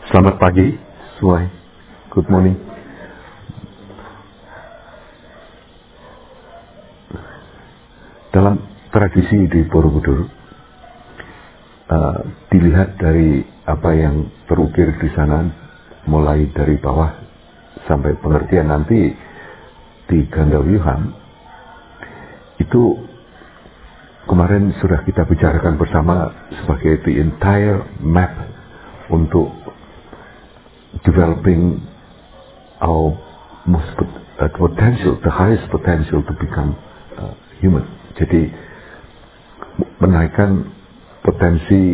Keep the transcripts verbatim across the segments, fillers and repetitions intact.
Selamat pagi, Suai. Good morning. Dalam tradisi di Borobudur, uh, dilihat dari apa yang terukir di sana, mulai dari bawah sampai pengertian nanti di Gandawiyuhan, itu kemarin sudah kita bicarakan bersama sebagai the entire map untuk developing our most uh, potential, the highest potential to become uh, human. Jadi menaikkan potensi,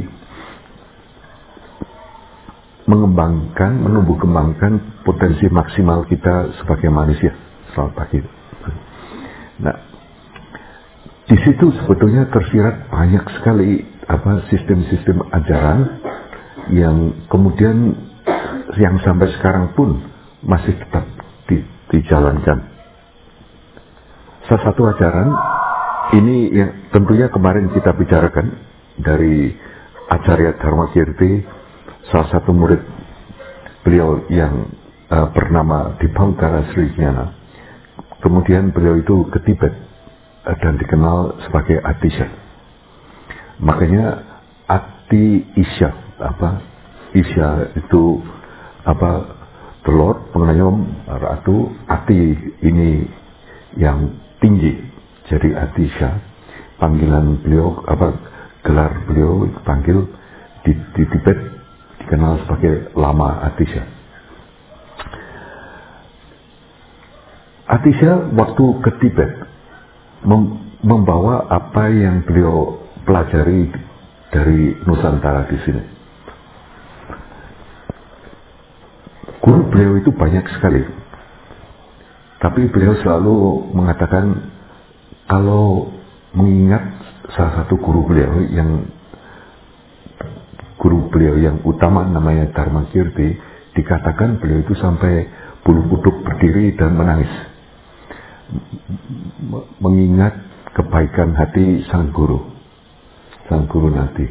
mengembangkan, menumbuh kembangkan potensi maksimal kita sebagai manusia. Selamat pagi. Nah, di situ sebetulnya tersirat banyak sekali apa sistem-sistem ajaran yang kemudian yang sampai sekarang pun masih tetap di, dijalankan. Salah satu ajaran ini yang tentunya kemarin kita bicarakan dari Acarya Dharmakirti, salah satu murid beliau yang uh, bernama Dibhankara Srijnana. Kemudian beliau itu ke Tibet uh, dan dikenal sebagai Atisha. Makanya Ati Isya, apa Isya itu apa the Lord, pengayom, ratu. Ati ini yang tinggi, jadi Atisha. Panggilan beliau, apa gelar beliau panggil di, di Tibet dikenal sebagai Lama Atisha. Atisha waktu ke Tibet mem, membawa apa yang beliau pelajari dari Nusantara di sini. Guru beliau itu banyak sekali, tapi beliau selalu mengatakan kalau mengingat salah satu guru beliau yang guru beliau yang utama namanya Dharmakirti, dikatakan beliau itu sampai bulu kuduk berdiri dan menangis mengingat kebaikan hati sang guru, sang guru nanti.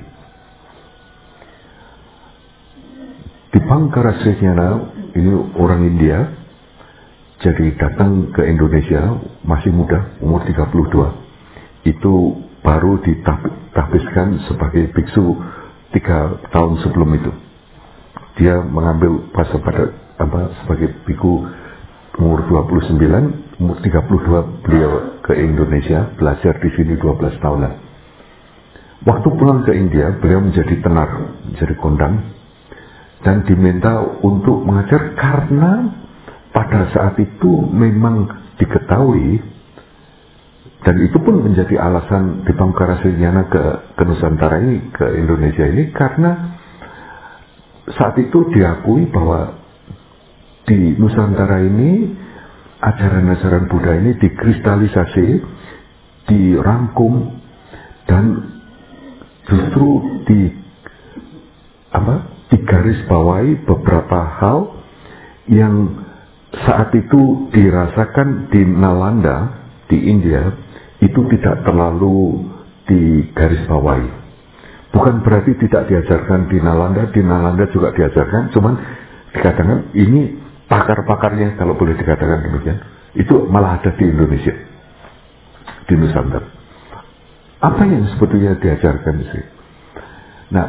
Dibhankara Srijnana ini orang India, jadi datang ke Indonesia masih muda, umur tiga puluh dua. Itu baru ditahbiskan sebagai biksu tiga tahun sebelum itu. Dia mengambil fase pada apa sebagai biku umur dua puluh sembilan, umur tiga puluh dua beliau ke Indonesia, belajar di sini dua belas tahunan. Waktu pulang ke India, beliau menjadi tenar, menjadi kondang, dan diminta untuk mengajar karena pada saat itu memang diketahui, dan itu pun menjadi alasan Dibhankara Srijnana ke, ke Nusantara ini, ke Indonesia ini, karena saat itu diakui bahwa di Nusantara ini ajaran-ajaran Buddha ini dikristalisasi, dirangkum, dan justru di apa digaris bawahi beberapa hal yang saat itu dirasakan di Nalanda di India itu tidak terlalu digaris bawahi. Bukan berarti tidak diajarkan di Nalanda, di Nalanda juga diajarkan, cuman dikatakan ini pakar-pakarnya, kalau boleh dikatakan demikian, itu malah ada di Indonesia, di Nusantara. Apa yang sebetulnya diajarkan di sini? Nah,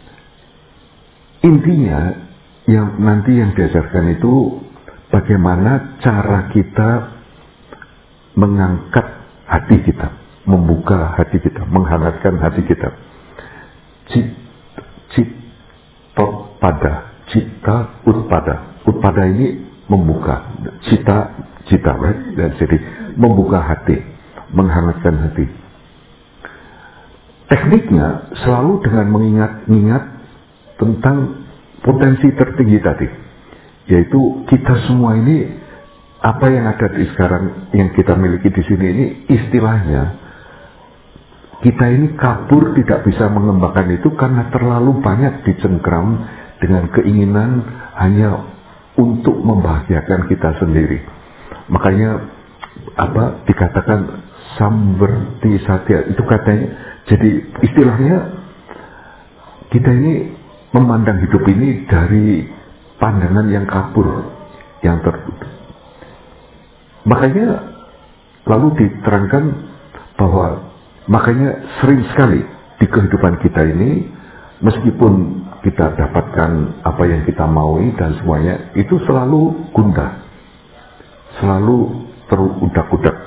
intinya yang nanti yang diajarkan itu bagaimana cara kita mengangkat hati kita, membuka hati kita, menghangatkan hati kita. Cit, cit, tot pada, cita, utpada. Utpada ini membuka, cita, cita, right? Dan jadi membuka hati, menghangatkan hati. Tekniknya selalu dengan mengingat-ingat tentang potensi tertinggi tadi, yaitu kita semua ini, apa yang ada di sekarang yang kita miliki di sini ini, istilahnya kita ini kabur, tidak bisa mengembangkan itu karena terlalu banyak dicengkram dengan keinginan hanya untuk membahagiakan kita sendiri. Makanya apa dikatakan samverti satya itu katanya, jadi istilahnya kita ini memandang hidup ini dari pandangan yang kabur, yang tertutup. Makanya lalu diterangkan bahwa makanya sering sekali di kehidupan kita ini, meskipun kita dapatkan apa yang kita maui dan semuanya, itu selalu gundah, selalu terudak-udak.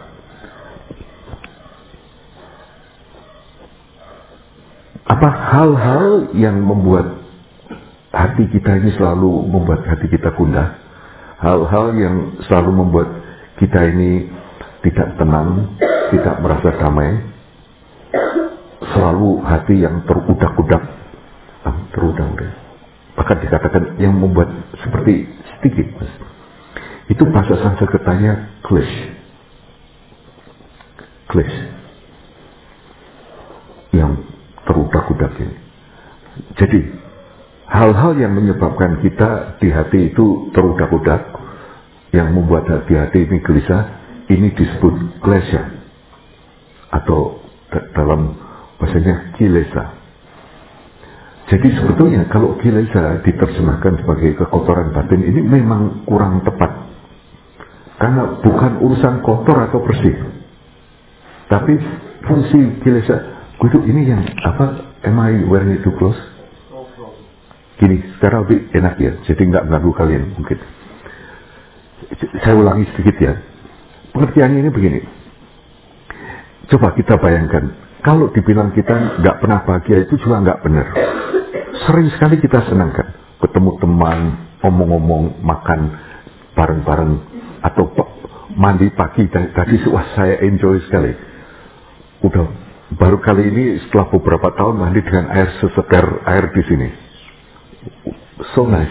Apa hal-hal yang membuat hati kita ini selalu membuat hati kita gundah, hal-hal yang selalu membuat kita ini tidak tenang, tidak merasa damai, selalu hati yang terudak-udak, terudak-udak. Bahkan dikatakan yang membuat seperti sedikit, mas. Itu bahasa Sanskertanya klish, klish, yang terudak-udak ini. Jadi hal-hal yang menyebabkan kita di hati itu terudak-udak, yang membuat hati-hati ini gelisah, ini disebut klesha, atau dalam bahasanya kilesa. Jadi sebetulnya kalau kilesa diterjemahkan sebagai kekotoran batin, ini memang kurang tepat. Karena bukan urusan kotor atau bersih, tapi fungsi kilesa. Itu ini yang apa? Am I wearing it too close? Gini, sekarang lebih enak ya, jadi nggak ganggu kalian mungkin. Saya ulangi sedikit ya. Pengertiannya ini begini. Coba kita bayangkan, kalau dibilang kita nggak pernah bahagia itu juga nggak benar. Sering sekali kita senangkan, ketemu teman, omong-omong, makan bareng-bareng, atau mandi pagi tadi, wah saya enjoy sekali. Udah baru kali ini setelah beberapa tahun mandi dengan air seseter air di sini. So nice.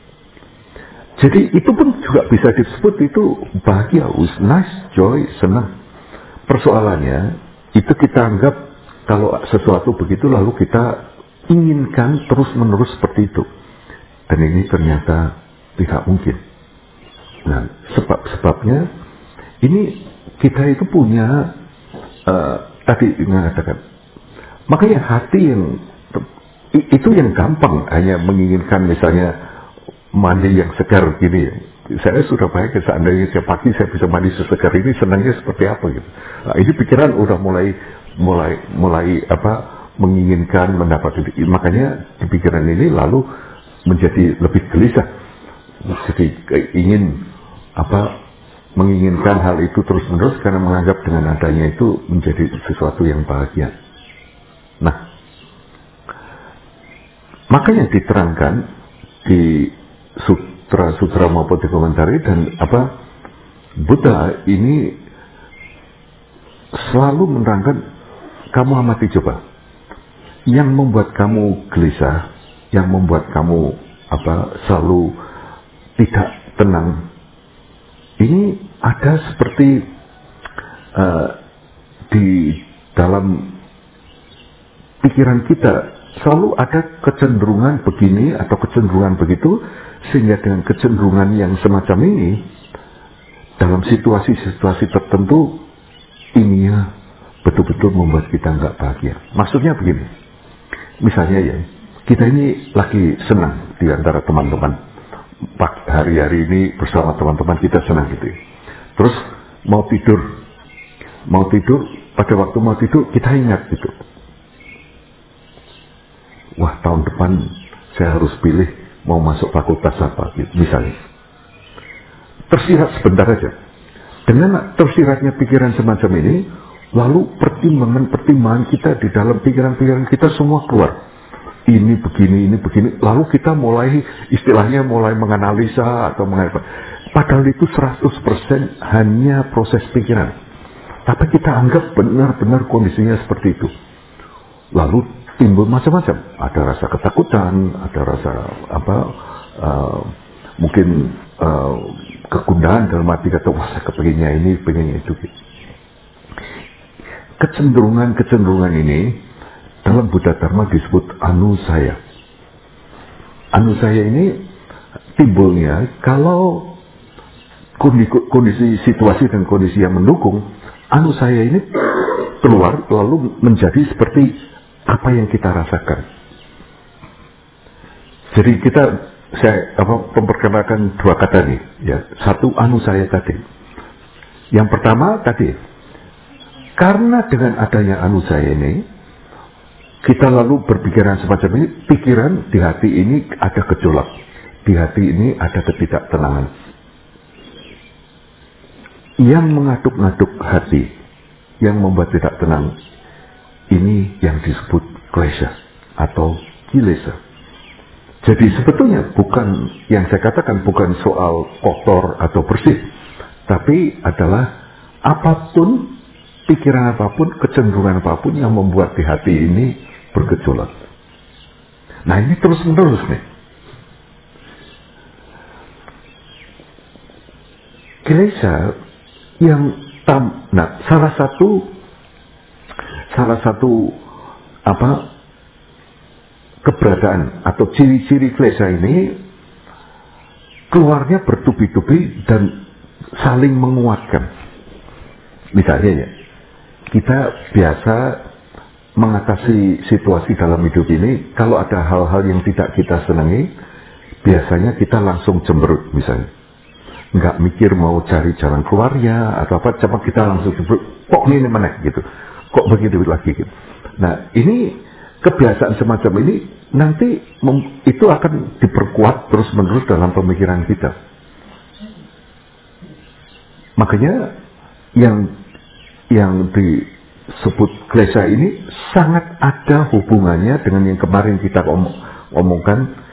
Jadi itu pun juga bisa disebut itu bahagia, was nice, joy, senang. Persoalannya itu kita anggap kalau sesuatu begitu lalu kita inginkan terus-menerus seperti itu. Dan ini ternyata tidak mungkin. Nah, sebab-sebabnya ini kita itu punya uh, tadi mengatakan, makanya hati yang itu yang gampang hanya menginginkan misalnya mandi yang segar gini. Saya sudah bayangkan seandainya setiap pagi saya bisa mandi sesegar ini, senangnya seperti apa gitu. Nah, ini pikiran udah mulai mulai mulai apa menginginkan mendapat itu. Makanya di pikiran ini lalu menjadi lebih gelisah. Jadi ingin apa menginginkan hal itu terus-menerus karena menganggap dengan adanya itu menjadi sesuatu yang bahagia. Nah, makanya diterangkan di sutra-sutra maupun di komentari dan apa Buddha ini selalu menerangkan, kamu amati coba yang membuat kamu gelisah, yang membuat kamu apa selalu tidak tenang, ini ada seperti uh, di dalam pikiran kita selalu ada kecenderungan begini atau kecenderungan begitu, sehingga dengan kecenderungan yang semacam ini dalam situasi-situasi tertentu ini ya betul-betul membuat kita nggak bahagia. Maksudnya begini, misalnya ya kita ini lagi senang di antara teman-teman, hari-hari ini bersama teman-teman kita senang gitu ya. Terus mau tidur, mau tidur pada waktu mau tidur kita ingat gitu, wah tahun depan saya harus pilih mau masuk fakultas apa gitu misalnya. Tersirat sebentar aja. Dengan tersiratnya pikiran semacam ini, lalu pertimbangan-pertimbangan kita di dalam pikiran-pikiran kita semua keluar. Ini begini, ini begini. Lalu kita mulai istilahnya mulai menganalisa atau menganalisa. Padahal itu seratus persen hanya proses pikiran. Tapi kita anggap benar-benar kondisinya seperti itu. Lalu timbul macam-macam. Ada rasa ketakutan, ada rasa apa, uh, mungkin uh, kegundahan dalam hati kata, wah saya kepengennya ini, pengennya itu. Kecenderungan-kecenderungan ini dalam Buddha Dharma disebut anusaya. Anusaya ini timbulnya kalau kondisi, kondisi situasi dan kondisi yang mendukung, anusaya ini keluar lalu menjadi seperti apa yang kita rasakan. Jadi kita saya apa memperkenalkan dua kata nih, ya. Satu anu saya tadi. Yang pertama tadi, karena dengan adanya anu saya ini, kita lalu berpikiran semacam ini, pikiran di hati ini ada gejolak, di hati ini ada ketidaktenangan. Yang mengaduk-ngaduk hati, yang membuat tidak tenang, ini yang disebut klesha atau kilesa. Jadi sebetulnya bukan, yang saya katakan bukan soal kotor atau bersih, tapi adalah apapun, pikiran apapun, kecenderungan apapun yang membuat di hati ini bergejolak. Nah ini terus-menerus nih. Kilesa yang tam, nah salah satu, salah satu apa keberadaan atau ciri-ciri klesa ini keluarnya bertubi-tubi dan saling menguatkan. Misalnya ya, kita biasa mengatasi situasi dalam hidup ini, kalau ada hal-hal yang tidak kita senangi, biasanya kita langsung cemberut misalnya. Nggak mikir mau cari jalan keluarnya atau apa, cuma kita langsung cemberut, kok ini mana gitu, kok begitu lagi gitu. Nah ini kebiasaan semacam ini nanti mem, itu akan diperkuat terus-menerus dalam pemikiran kita. Makanya yang yang disebut klesa ini sangat ada hubungannya dengan yang kemarin kita om, omongkan,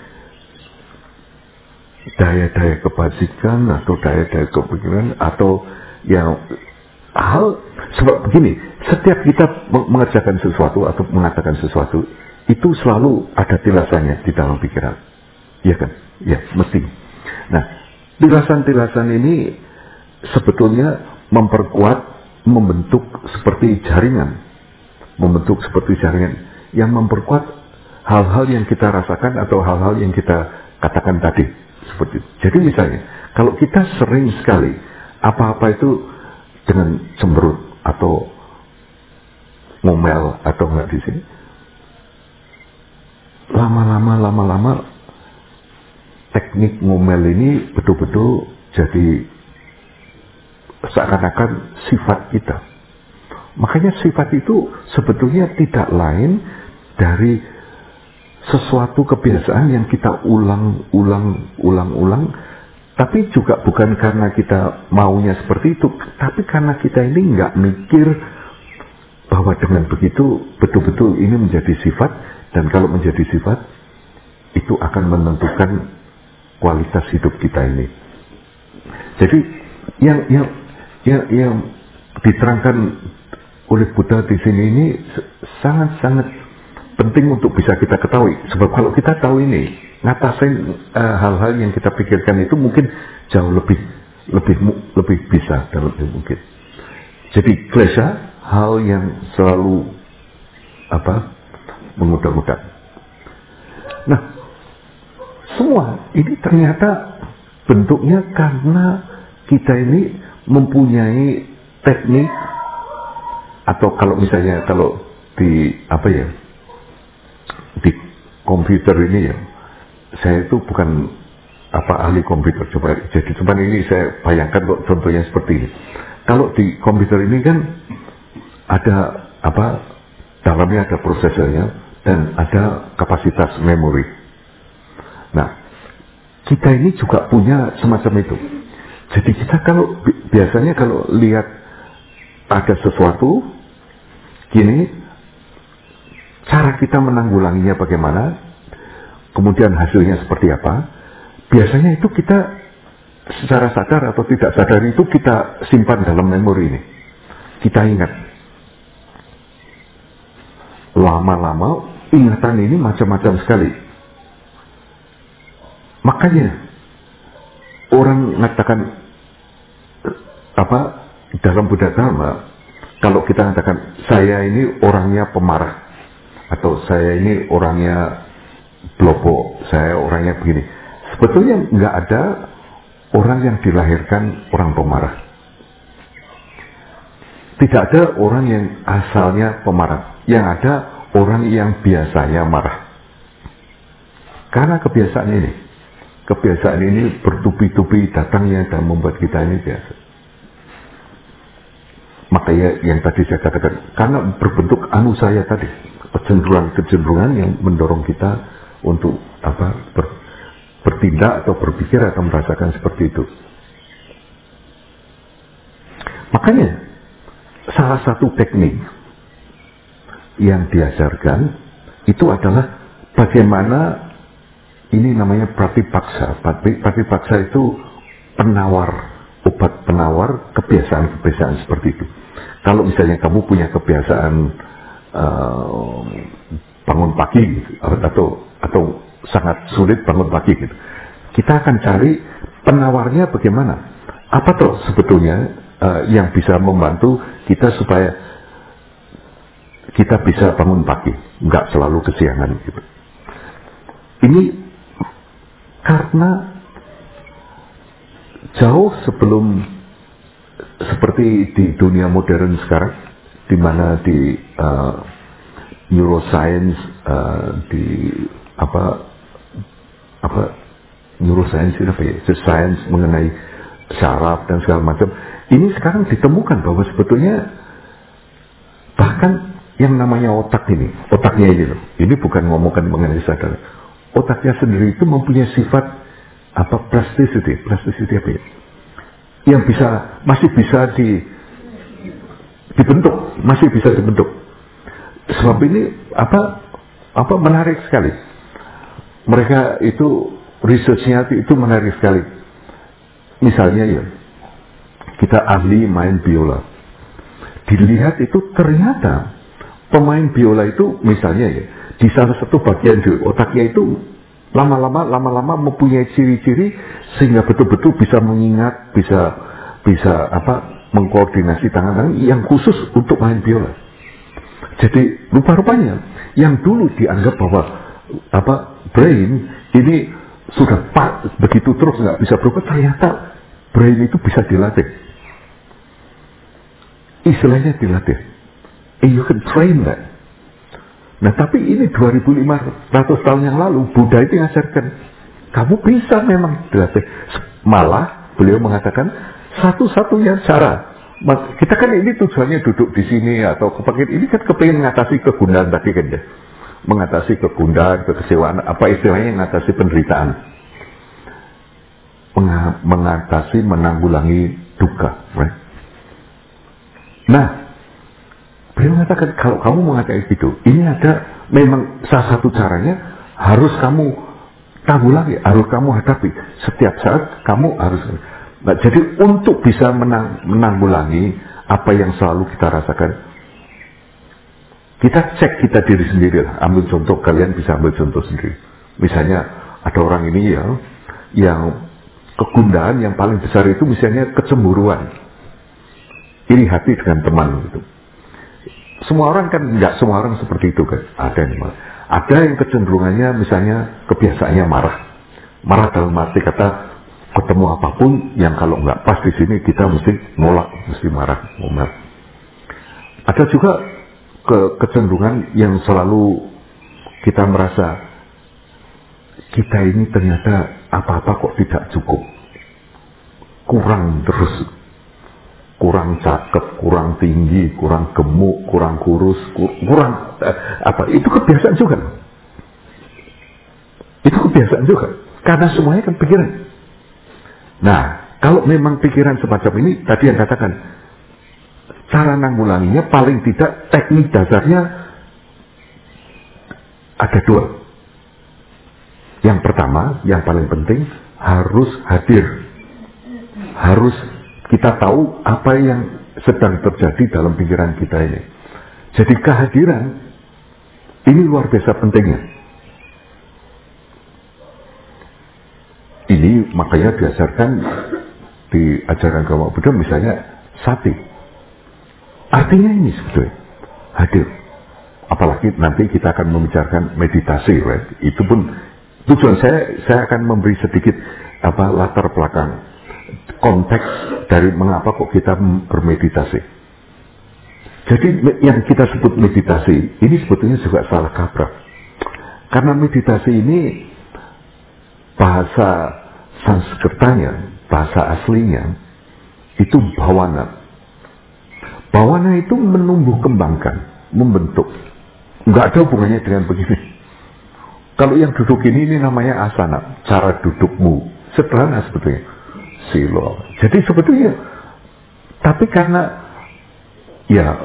daya-daya kebajikan atau daya-daya kepikiran atau yang hal sebab begini, setiap kita mengerjakan sesuatu atau mengatakan sesuatu itu selalu ada tilasannya di dalam pikiran, ya kan? Ya, mesti. Nah, tilasan-tilasan ini sebetulnya memperkuat, membentuk seperti jaringan, membentuk seperti jaringan yang memperkuat hal-hal yang kita rasakan atau hal-hal yang kita katakan tadi. Seperti itu. Jadi misalnya, kalau kita sering sekali apa-apa itu dengan cemberut atau ngomel atau enggak di sini, lama-lama lama-lama teknik ngomel ini betul-betul jadi seakan-akan sifat kita. Makanya sifat itu sebetulnya tidak lain dari sesuatu kebiasaan yang kita ulang-ulang, ulang-ulang, tapi juga bukan karena kita maunya seperti itu, tapi karena kita ini nggak mikir bahwa dengan begitu betul-betul ini menjadi sifat, dan kalau menjadi sifat itu akan menentukan kualitas hidup kita ini. Jadi yang yang yang, yang diterangkan oleh Buddha di sini ini sangat-sangat penting untuk bisa kita ketahui. Sebab kalau kita tahu ini, ngatasin uh, hal-hal yang kita pikirkan itu mungkin jauh lebih lebih lebih bisa dan lebih mungkin. Jadi klesa, hal yang selalu apa menggoda-goda. Nah, semua ini ternyata bentuknya karena kita ini mempunyai teknik, atau kalau misalnya kalau di apa ya, di komputer ini ya, saya itu bukan apa ahli komputer, coba jadi cuman ini saya bayangkan kok contohnya seperti ini. Kalau di komputer ini kan ada apa, dalamnya ada prosesornya dan ada kapasitas memori. Nah, kita ini juga punya semacam itu. Jadi kita kalau biasanya kalau lihat ada sesuatu gini, cara kita menanggulanginya bagaimana, kemudian hasilnya seperti apa, biasanya itu kita secara sadar atau tidak sadar itu kita simpan dalam memori ini. Kita ingat. Lama-lama ingatan ini macam-macam sekali. Makanya orang mengatakan apa dalam Buddha Dharma, kalau kita mengatakan saya ini orangnya pemarah, atau saya ini orangnya blopo, saya orangnya begini. Sebetulnya nggak ada orang yang dilahirkan orang pemarah. Tidak ada orang yang asalnya pemarah. Yang ada orang yang biasanya marah. Karena kebiasaan ini. kebiasaan ini bertubi-tubi datangnya dan membuat kita ini biasa. Makanya yang tadi saya katakan, karena berbentuk anu saya tadi, kecenderungan-kecenderungan yang mendorong kita untuk apa ber, bertindak atau berpikir atau merasakan seperti itu. Makanya salah satu teknik yang diajarkan itu adalah bagaimana ini namanya pratipaksa. Pratipaksa itu penawar, obat penawar kebiasaan-kebiasaan seperti itu. Kalau misalnya kamu punya kebiasaan uh, bangun pagi gitu, atau atau sangat sulit bangun pagi gitu, kita akan cari penawarnya bagaimana. Apa tuh sebetulnya uh, yang bisa membantu kita supaya kita bisa bangun pagi, nggak selalu kesiangan gitu. Ini karena jauh sebelum seperti di dunia modern sekarang, di mana di uh, neuroscience, uh, di apa apa neuroscience itu apa ya, science mengenai syaraf dan segala macam, ini sekarang ditemukan bahwa sebetulnya bahkan yang namanya otak ini, otaknya ini loh, ini bukan ngomongkan mengenai sadar, otaknya sendiri itu mempunyai sifat apa plasticity, plasticity apa ya? Yang bisa, masih bisa di, dibentuk, masih bisa dibentuk. Sebab ini apa apa menarik sekali. Mereka itu researchnya itu menarik sekali. Misalnya ya, kita ahli main biola, dilihat itu ternyata pemain biola itu misalnya ya, di salah satu bagian di otaknya itu lama-lama lama-lama mempunyai ciri-ciri sehingga betul-betul bisa mengingat, bisa bisa apa mengkoordinasi tangan-tangan yang khusus untuk main biola. Jadi rupa-rupanya yang dulu dianggap bahwa apa brain ini sudah pak begitu terus nggak bisa berubah, ternyata brain itu bisa dilatih. Istilahnya dilatih. And you can train that. Nah tapi ini dua ribu lima ratus tahun yang lalu Buddha itu mengajarkan kamu bisa memang dilatih. Malah beliau mengatakan satu-satunya cara, kita kan ini tujuannya duduk di sini atau kepingin ini kan kepingin mengatasi kegundahan tadi kan ya, mengatasi kegundahan, kekecewaan, apa istilahnya mengatasi penderitaan, mengatasi menanggulangi duka, right? Nah beliau mengatakan kalau kamu mengatakan itu, ini ada memang salah satu caranya harus kamu tanggulangi, harus kamu hadapi setiap saat kamu harus. Nah, jadi untuk bisa menang, menanggulangi apa yang selalu kita rasakan, kita cek kita diri sendiri lah. Ambil contoh, kalian bisa ambil contoh sendiri. Misalnya ada orang ini ya, yang kegundahan yang paling besar itu misalnya kecemburuan, iri hati dengan teman gitu. Semua orang kan nggak semua orang seperti itu kan. Ada yang ada yang kecenderungannya misalnya kebiasaannya marah, marah dalam arti kata ketemu apapun yang kalau nggak pas di sini kita mesti nolak, mesti marah, marah. Ada juga ke kecenderungan yang selalu kita merasa kita ini ternyata apa-apa kok tidak cukup, kurang terus. Kurang cakep, kurang tinggi, kurang gemuk, kurang kurus, kurang eh, apa? Itu kebiasaan juga. Itu kebiasaan juga. Karena semuanya kan pikiran. Nah, kalau memang pikiran semacam ini, tadi yang katakan, cara nanggulanginya paling tidak teknik dasarnya ada dua. Yang pertama, yang paling penting harus hadir, harus kita tahu apa yang sedang terjadi dalam pikiran kita ini. Jadi kehadiran ini luar biasa pentingnya. Ini makanya diajarkan di ajaran agama Buddha misalnya sati. Artinya ini sebetulnya hadir. Apalagi nanti kita akan membicarakan meditasi, right? Itu pun tujuan saya saya akan memberi sedikit apa latar belakang, konteks dari mengapa kok kita bermeditasi. Jadi yang kita sebut meditasi ini sebetulnya juga salah kaprah. Karena meditasi ini bahasa Sanskertanya, bahasa aslinya itu bhawana. Bhawana itu menumbuh kembangkan, membentuk. Nggak ada hubungannya dengan begini. Kalau yang duduk ini, ini namanya asana, cara dudukmu. Sederhana sebetulnya. Silo. Jadi sebetulnya, tapi karena ya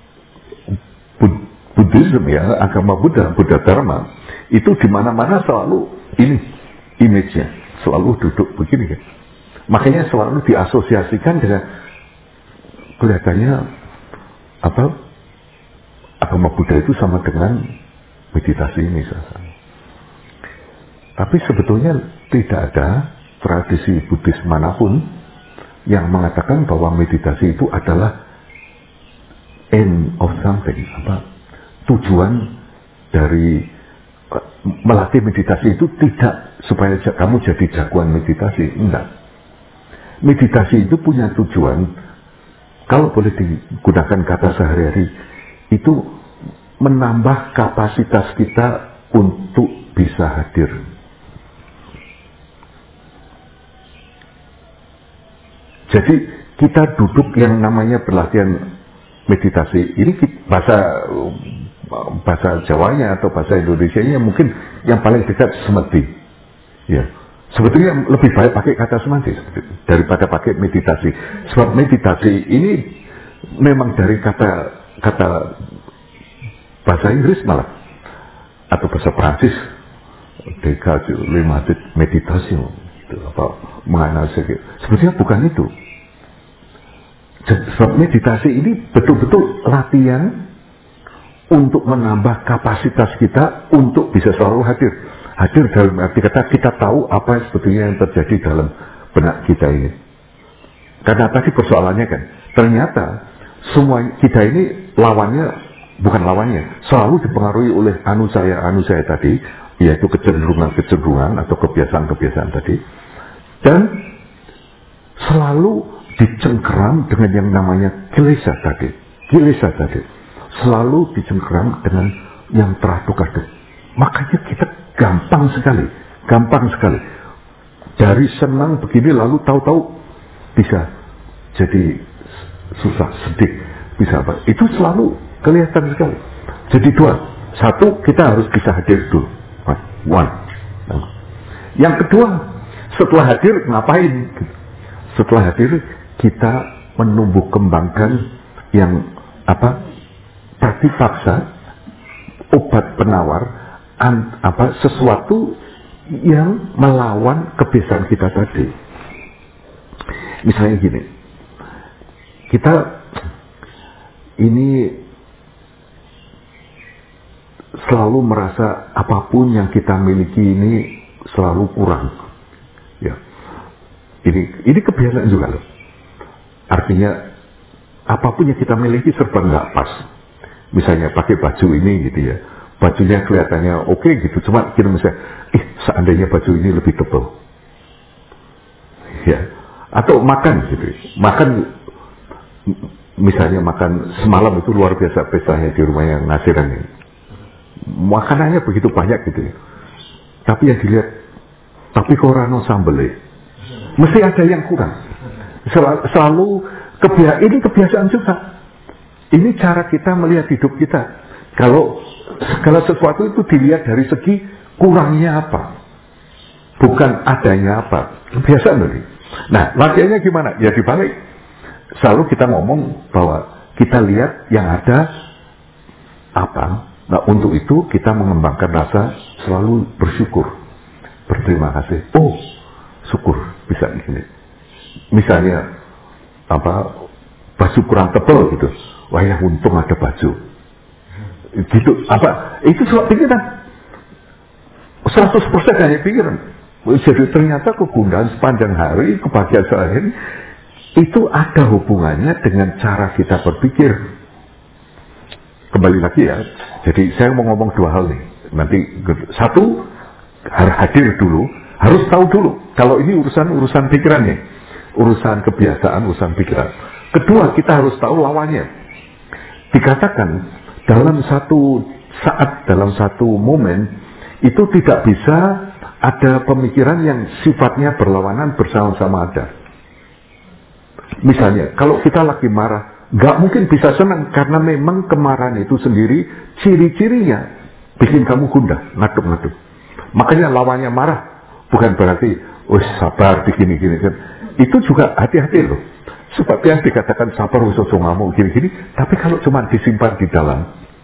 Buddhism ya, agama Buddha, Buddha Dharma, itu di mana-mana selalu ini image-nya, selalu duduk begini kan. Makanya selalu diasosiasikan dengan kelihatannya apa agama Buddha itu sama dengan meditasi ini misalnya. Tapi sebetulnya tidak ada tradisi Buddhis manapun yang mengatakan bahwa meditasi itu adalah end of something, apa tujuan dari uh, melatih meditasi itu tidak supaya kamu jadi jagoan meditasi, enggak. Meditasi itu punya tujuan, kalau boleh digunakan kata sehari-hari, itu menambah kapasitas kita untuk bisa hadir. Jadi kita duduk yang namanya berlatihan meditasi, ini bahasa bahasa Jawanya atau bahasa Indonesianya mungkin yang paling dekat semedi. Ya. Sebetulnya lebih baik pakai kata semedi daripada pakai meditasi. Sebab meditasi ini memang dari kata kata bahasa Inggris malah atau bahasa Prancis, dekat lima meditasi, apa menganalisis. Sebetulnya bukan itu. Sebab meditasi ini betul-betul latihan untuk menambah kapasitas kita untuk bisa selalu hadir. Hadir dalam arti kata kita tahu apa yang sebetulnya yang terjadi dalam benak kita ini. Karena tadi persoalannya kan, ternyata semua kita ini lawannya, bukan lawannya, selalu dipengaruhi oleh anu saya, anu saya tadi, yaitu kecenderungan-kecenderungan atau kebiasaan-kebiasaan tadi. Dan selalu dicengkeram dengan yang namanya kilesa tadi. Kilesa tadi. Selalu dicengkeram dengan yang teraduk-aduk. Makanya kita gampang sekali. Gampang sekali. Dari senang begini lalu tahu-tahu bisa jadi susah, sedih. Bisa apa. Itu selalu kelihatan sekali. Jadi dua. Satu, kita harus bisa hadir dulu. One. Yang kedua, setelah hadir ngapain? Setelah hadir kita menumbuh kembangkan yang apa pratipaksa, obat penawar an, apa sesuatu yang melawan kebiasaan kita tadi. Misalnya gini, kita ini selalu merasa apapun yang kita miliki ini selalu kurang, ya. Ini ini kebiasaan juga loh. Artinya apapun yang kita miliki serba nggak pas. Misalnya pakai baju ini gitu ya, bajunya kelihatannya oke okay, gitu, cuma kita misalnya, ih seandainya baju ini lebih tebal, ya. Atau makan gitu, makan misalnya makan semalam itu luar biasa pestanya di rumah yang ngasiran ini, makanannya begitu banyak gitu ya. Tapi yang dilihat, tapi korano sambelnya, mesti ada yang kurang. Sel selalu kebia ini kebiasaan juga. Ini cara kita melihat hidup kita. Kalau segala sesuatu itu dilihat dari segi kurangnya apa, bukan adanya apa. Kebiasaan tadi. Nah, latihannya gimana? Ya dibalik. Selalu kita ngomong bahwa kita lihat yang ada apa. Nah, untuk itu kita mengembangkan rasa selalu bersyukur, berterima kasih. Oh, syukur bisa begini. Misalnya apa baju kurang tebal gitu, wah ya untung ada baju gitu, apa itu suatu pikiran seratus persen hanya pikiran. Jadi ternyata kegundahan sepanjang hari, kebahagiaan sehari itu ada hubungannya dengan cara kita berpikir. Kembali lagi ya, jadi saya mau ngomong dua hal nih nanti. Satu, harus hadir dulu, harus tahu dulu kalau ini urusan urusan pikirannya, urusan kebiasaan, urusan pikiran. Kedua, kita harus tahu lawannya. Dikatakan dalam satu saat, dalam satu momen itu tidak bisa Ada pemikiran yang sifatnya berlawanan bersama-sama ada. Misalnya, kalau kita lagi marah, nggak mungkin bisa senang karena memang kemarahan itu sendiri ciri-cirinya bikin kamu gundah, ngaduk-ngaduk. Makanya lawannya marah bukan berarti, oh sabar, begini-gini. Itu juga hati-hati loh. Sebab yang dikatakan sabar, usus ngamuk, gini-gini. Tapi kalau cuma disimpan di dalam,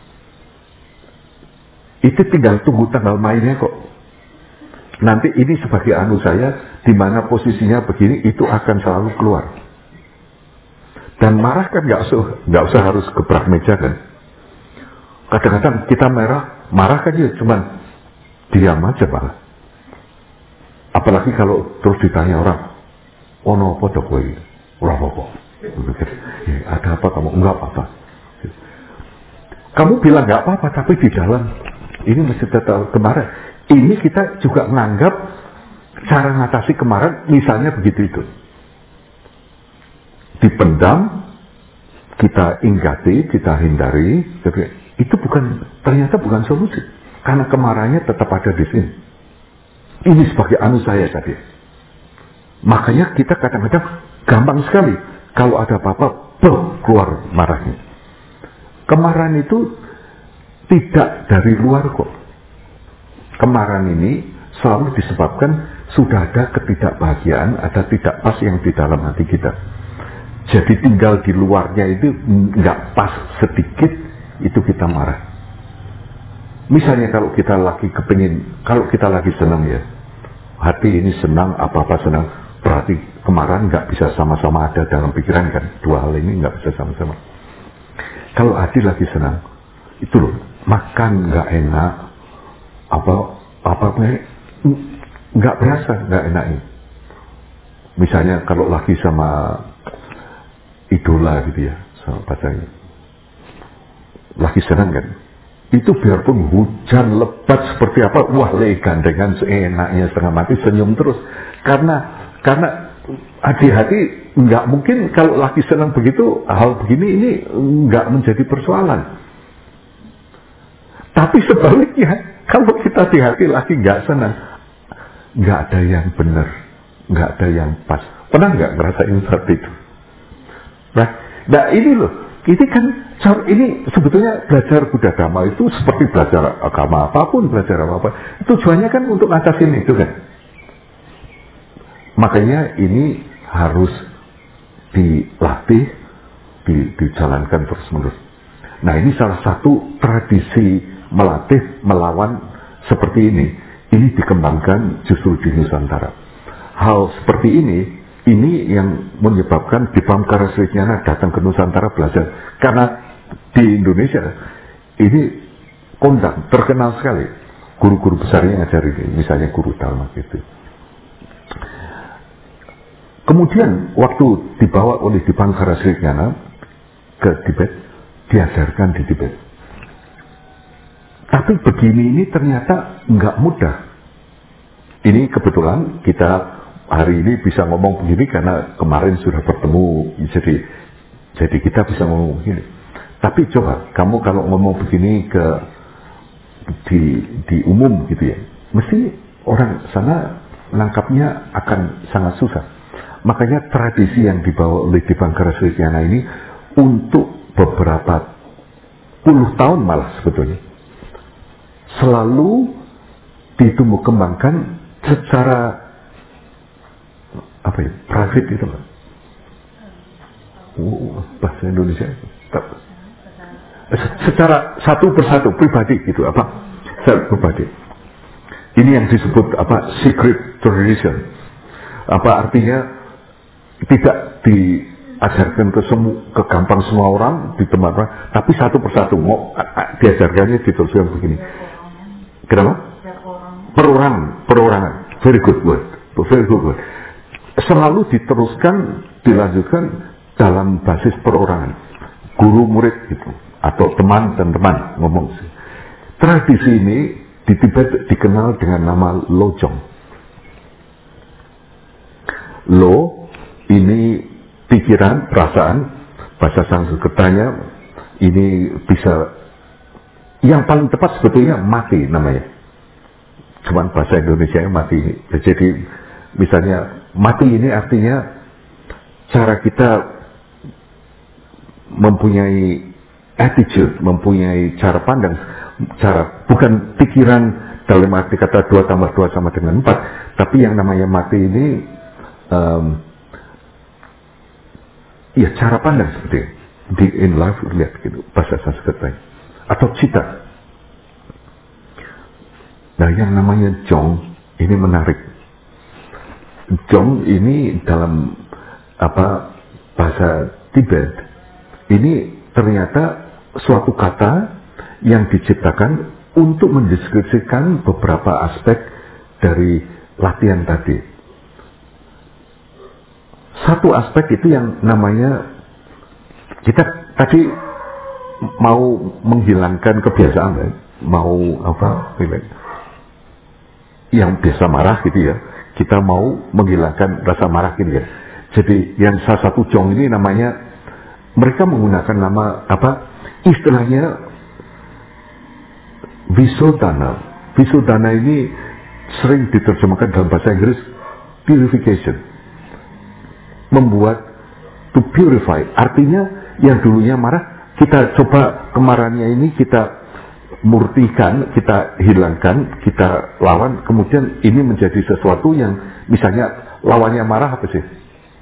itu tinggal tunggu tanggal mainnya kok. Nanti ini sebagai anu saya, di mana posisinya begini, itu akan selalu keluar. Dan marah kan nggak usah, nggak usah harus gebrak meja kan. Kadang-kadang kita marah, marah kan ya cuman diam aja marah. Apalagi kalau terus ditanya orang, oh no apa dok gue, orang apa? Ya, ada apa kamu? Enggak apa-apa. Kamu bilang nggak apa-apa, tapi di dalam ini mesti tetap kemarin. Ini kita juga menganggap cara mengatasi kemarahan, misalnya begitu itu. Dipendam, kita inggati, kita hindari, itu bukan, ternyata bukan solusi. Karena kemarahannya tetap ada di sini. Ini sebagai anu saya tadi. Makanya kita kadang-kadang gampang sekali. Kalau ada apa-apa, boh, keluar marahnya. Kemarahan itu tidak dari luar kok. Kemarahan ini selalu disebabkan sudah ada ketidakbahagiaan, ada tidak pas yang di dalam hati kita. Jadi tinggal di luarnya itu nggak pas sedikit, itu kita marah. Misalnya kalau kita lagi kepingin, kalau kita lagi senang ya, hati ini senang, apa-apa senang, berarti kemarahan nggak bisa sama-sama ada dalam pikiran kan. Dua hal ini nggak bisa sama-sama. Kalau hati lagi senang, itu loh, makan nggak enak, apa apa nggak berasa, nggak enaknya. Misalnya kalau lagi sama idola gitu ya, sama pacarnya, lagi senang kan, itu biarpun hujan lebat seperti apa, wah le gandengan seenaknya setengah mati senyum terus, karena karena hati-hati nggak mungkin kalau lagi senang begitu hal begini ini nggak menjadi persoalan. Tapi sebaliknya, kalau kita di hati lagi nggak senang, nggak ada yang benar, nggak ada yang pas. Pernah nggak ngerasain seperti itu? Nah, nah ini loh, ini kan ini sebetulnya belajar Buddha Dhamma itu seperti belajar agama apapun, belajar apa-apa. Tujuannya kan untuk ngatasin itu kan. Makanya ini harus dilatih, di, dijalankan terus-menerus. Nah ini salah satu tradisi melatih melawan seperti ini. Ini dikembangkan justru di Nusantara. Hal seperti ini, ini yang menyebabkan Dipamkara Sri Jnana datang ke Nusantara belajar. Karena di Indonesia ini kondang, terkenal sekali. Guru-guru besar yang ngajar ini, misalnya Guru Dharma gitu. Kemudian waktu dibawa oleh Dipamkara Sri Jnana ke Tibet, diajarkan di Tibet. Tapi begini ini ternyata nggak mudah. Ini kebetulan kita hari ini bisa ngomong begini karena kemarin sudah bertemu, jadi jadi kita bisa ngomong begini. Tapi coba kamu kalau ngomong begini ke di di umum gitu ya, mesti orang sana nangkapnya akan sangat susah. Makanya tradisi yang dibawa oleh Dipamkara Sri Jnana ini untuk beberapa puluh tahun malah sebetulnya selalu ditumbuh kembangkan secara apa ya, private itu kan. Oh, bahasa Indonesia secara satu persatu pribadi gitu apa? Secara pribadi. Ini yang disebut apa? Secret tradition. Apa artinya tidak diajarkan ke semua, ke gampang semua orang di tempat orang, tapi satu persatu mau diajarkannya diteruskan begini. Kenapa? Perorangan, perorangan. Very good word. Very good word. Selalu diteruskan, dilanjutkan dalam basis perorangan. Guru murid gitu, atau teman dan teman ngomong. Tradisi ini di Tibet dikenal dengan nama Lojong. Lo ini pikiran, perasaan, bahasa Sanskertanya ini bisa, yang paling tepat sebetulnya mati namanya. cuman bahasa Indonesia mati. Jadi misalnya mati ini artinya cara kita mempunyai attitude, mempunyai cara pandang, cara bukan pikiran dalam arti kata dua tambah dua sama dengan empat, tapi yang namanya mati ini um, ya cara pandang seperti di in life, lihat gitu bahasa Sanskerta atau cita. Nah yang namanya Jong ini menarik. Jong ini dalam apa bahasa Tibet ini ternyata suatu kata yang diciptakan untuk mendeskripsikan beberapa aspek dari latihan tadi. Satu aspek itu yang namanya kita tadi mau menghilangkan kebiasaan, ya? Mau apa? Yang biasa marah gitu ya. Kita mau menghilangkan rasa marah gitu ya. Jadi yang salah satu Jong ini namanya, mereka menggunakan nama apa? Istilahnya Visodhana. Visodhana ini sering diterjemahkan dalam bahasa Inggris purification. Membuat to purify. Artinya yang dulunya marah, kita coba kemarahannya ini kita murtikan, kita hilangkan, kita lawan, kemudian ini menjadi sesuatu yang misalnya lawannya marah apa sih?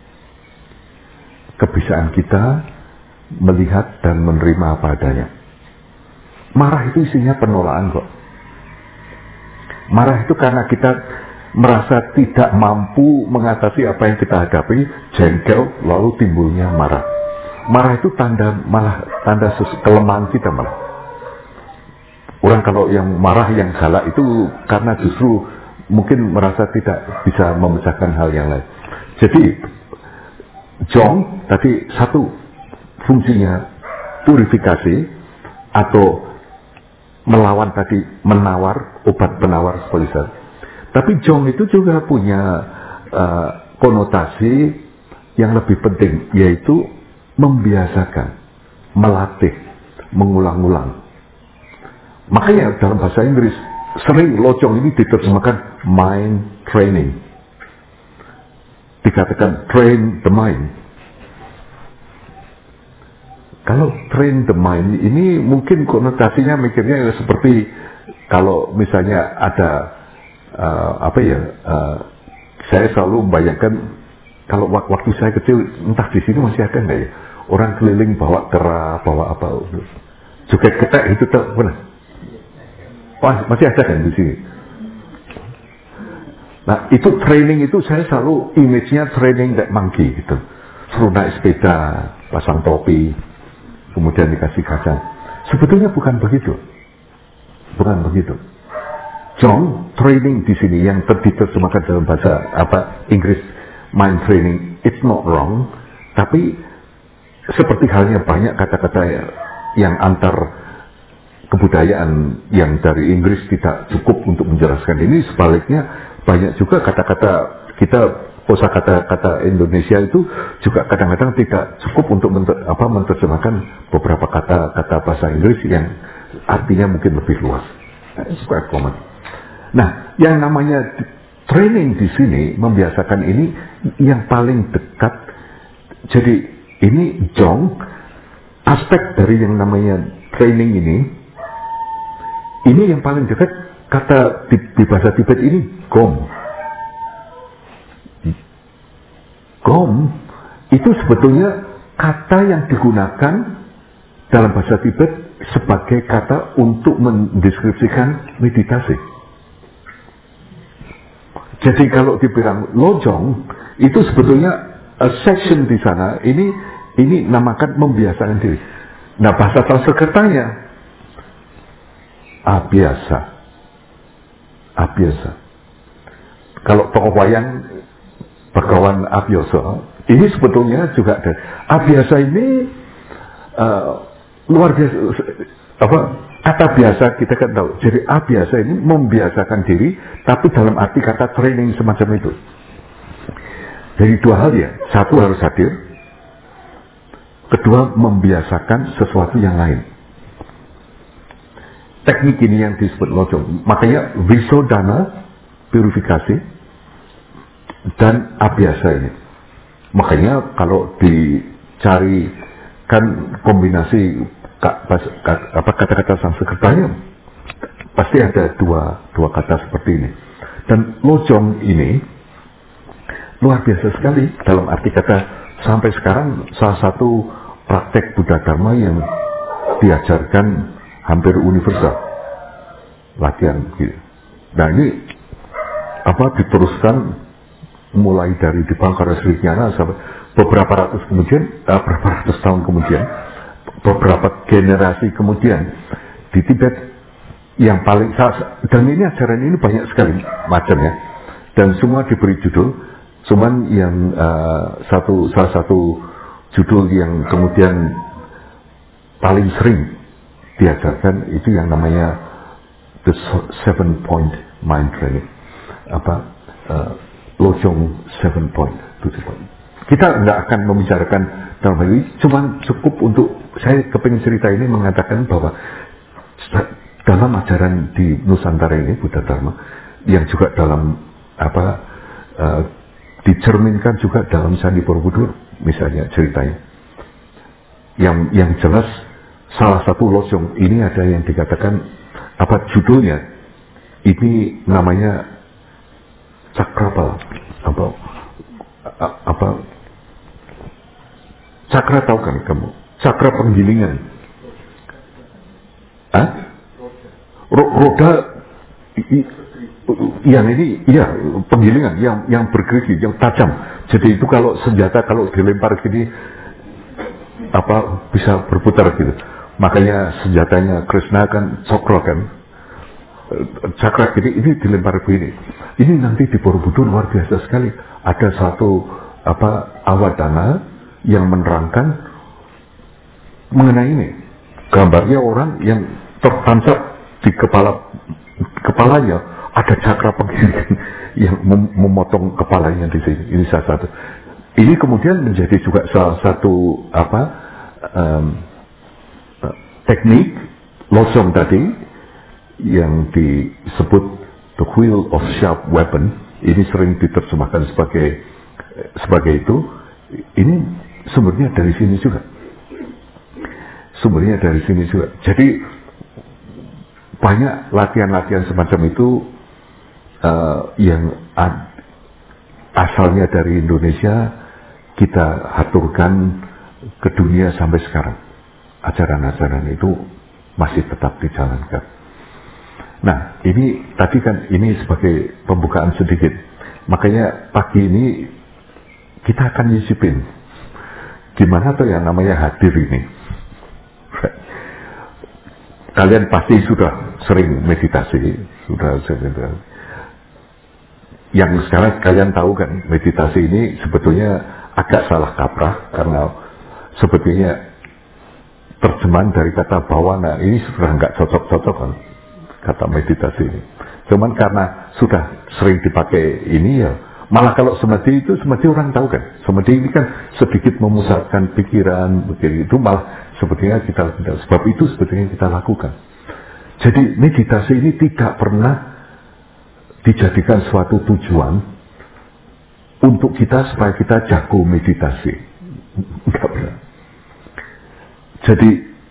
Kebiasaan kita melihat dan menerima apa adanya. Marah itu isinya penolakan kok. Marah itu karena kita merasa tidak mampu mengatasi apa yang kita hadapi, jengkel, lalu timbulnya marah. Marah itu tanda malah tanda kelemahan kita malah. Orang kalau yang marah, yang galak itu karena justru mungkin merasa tidak bisa memecahkan hal yang lain. Jadi Jong tadi satu fungsinya purifikasi atau melawan tadi, menawar, obat penawar seperti itu. Tapi Jong itu juga punya uh, konotasi yang lebih penting, yaitu membiasakan, melatih, mengulang-ulang. Makanya dalam bahasa Inggris sering lojong ini diterjemahkan mind training. Dikatakan train the mind. Kalau train the mind ini mungkin konotasinya mikirnya seperti kalau misalnya ada uh, apa ya, uh, saya selalu membayangkan kalau waktu saya kecil, entah di sini masih ada nggak ya, orang keliling bawa kera, bawa apa, juga ketek itu tak benar. Wah, masih ada kan di sini. Nah itu training itu saya selalu image-nya training that monkey gitu, suruh naik sepeda, pasang topi, kemudian dikasih kacang. Sebetulnya bukan begitu, bukan begitu. Jong training di sini yang diterjemahkan dalam bahasa apa Inggris mind training, it's not wrong, tapi seperti halnya banyak kata-kata yang antar kebudayaan yang dari Inggris tidak cukup untuk menjelaskan ini, sebaliknya banyak juga kata-kata kita, kosakata kata Indonesia itu juga kadang-kadang tidak cukup untuk menter, apa, menerjemahkan beberapa kata-kata bahasa Inggris yang artinya mungkin lebih luas. It's quite common. Nah, yang namanya training di sini, membiasakan ini yang paling dekat. Jadi ini Jong, aspek dari yang namanya training ini, ini yang paling dekat. Kata di, di bahasa Tibet ini Gom. Gom itu sebetulnya kata yang digunakan dalam bahasa Tibet sebagai kata untuk mendeskripsikan meditasi. Jadi kalau dibilang lojong itu sebetulnya a section di sana ini ini namakan membiasakan diri. Nah bahasa Sanskertanya abiasa, abiasa. Kalau tokoh wayang Bagawan Abiyasa ini sebetulnya juga ada. Abiasa ini uh, luar biasa. Apa kata biasa kita kan tahu. Jadi abiasa ini membiasakan diri, tapi dalam arti kata training semacam itu. Jadi dua hal ya. Satu harus hadir. Kedua membiasakan sesuatu yang lain. teknik ini yang disebut lojong. Makanya Visodhana, purifikasi, dan abhyasa ini. Makanya kalau dicari kan kombinasi apa kata-kata Sanskertanya pasti ada dua dua kata seperti ini. Dan lojong ini luar biasa sekali dalam arti kata sampai sekarang salah satu praktek Buddha Dharma yang diajarkan hampir universal latihan gitu. Nah ini apa diteruskan mulai dari di Bangkara Sri Nyana sampai beberapa ratus kemudian, uh, beberapa ratus tahun kemudian, beberapa generasi kemudian di Tibet yang paling dan ini ajaran ini banyak sekali macamnya dan semua diberi judul, cuman yang uh, satu salah satu judul yang kemudian paling sering diajarkan itu yang namanya The Seven Point Mind Training, apa uh, Lojong Seven Point, tujuh point. Kita nggak akan membicarakan dalam hal ini, cuman cukup untuk saya kepingin cerita ini mengatakan bahwa dalam ajaran di Nusantara ini Buddha Dharma yang juga dalam apa uh, dicerminkan juga dalam Candi Borobudur misalnya ceritanya, yang yang jelas salah satu lojong ini ada yang dikatakan apa judulnya ini namanya Cakrapala apa apa cakra tahu kan kamu cakra penggilingan ah roda yang ini iya penggilingan yang yang bergerigi yang tajam jadi itu kalau senjata kalau dilempar gini apa bisa berputar gitu makanya senjatanya Krishna kan cokro kan cakra gini ini dilempar begini ini nanti di Borobudur luar biasa sekali ada satu apa awadana yang menerangkan mengenai ini gambarnya orang yang tertancap di kepala kepalanya ada cakra penggilingan yang mem memotong kepalanya di sini ini salah satu ini kemudian menjadi juga salah satu apa um, teknik lojong tadi yang disebut the wheel of sharp weapon ini sering diterjemahkan sebagai sebagai itu ini sumbernya dari sini juga sumbernya dari sini juga jadi banyak latihan-latihan semacam itu uh, yang ad, asalnya dari Indonesia kita aturkan ke dunia sampai sekarang ajaran-ajaran itu masih tetap dijalankan. Nah ini tadi kan ini sebagai pembukaan sedikit makanya pagi ini kita akan nyicipin gimana tuh yang namanya hadir ini. Kalian pasti sudah sering meditasi, sudah sering. Yang sekarang kalian tahu kan meditasi ini sebetulnya agak salah kaprah karena sebetulnya terjemahan dari kata bawana ini sudah nggak cocok-cocok kan kata meditasi ini. Cuman karena sudah sering dipakai ini ya malah kalau semedi itu semedi orang tahu kan semedi ini kan sedikit memusatkan pikiran begitu itu malah sebetulnya kita sebab itu sebetulnya kita lakukan jadi meditasi ini tidak pernah dijadikan suatu tujuan untuk kita supaya kita jago meditasi enggak pernah jadi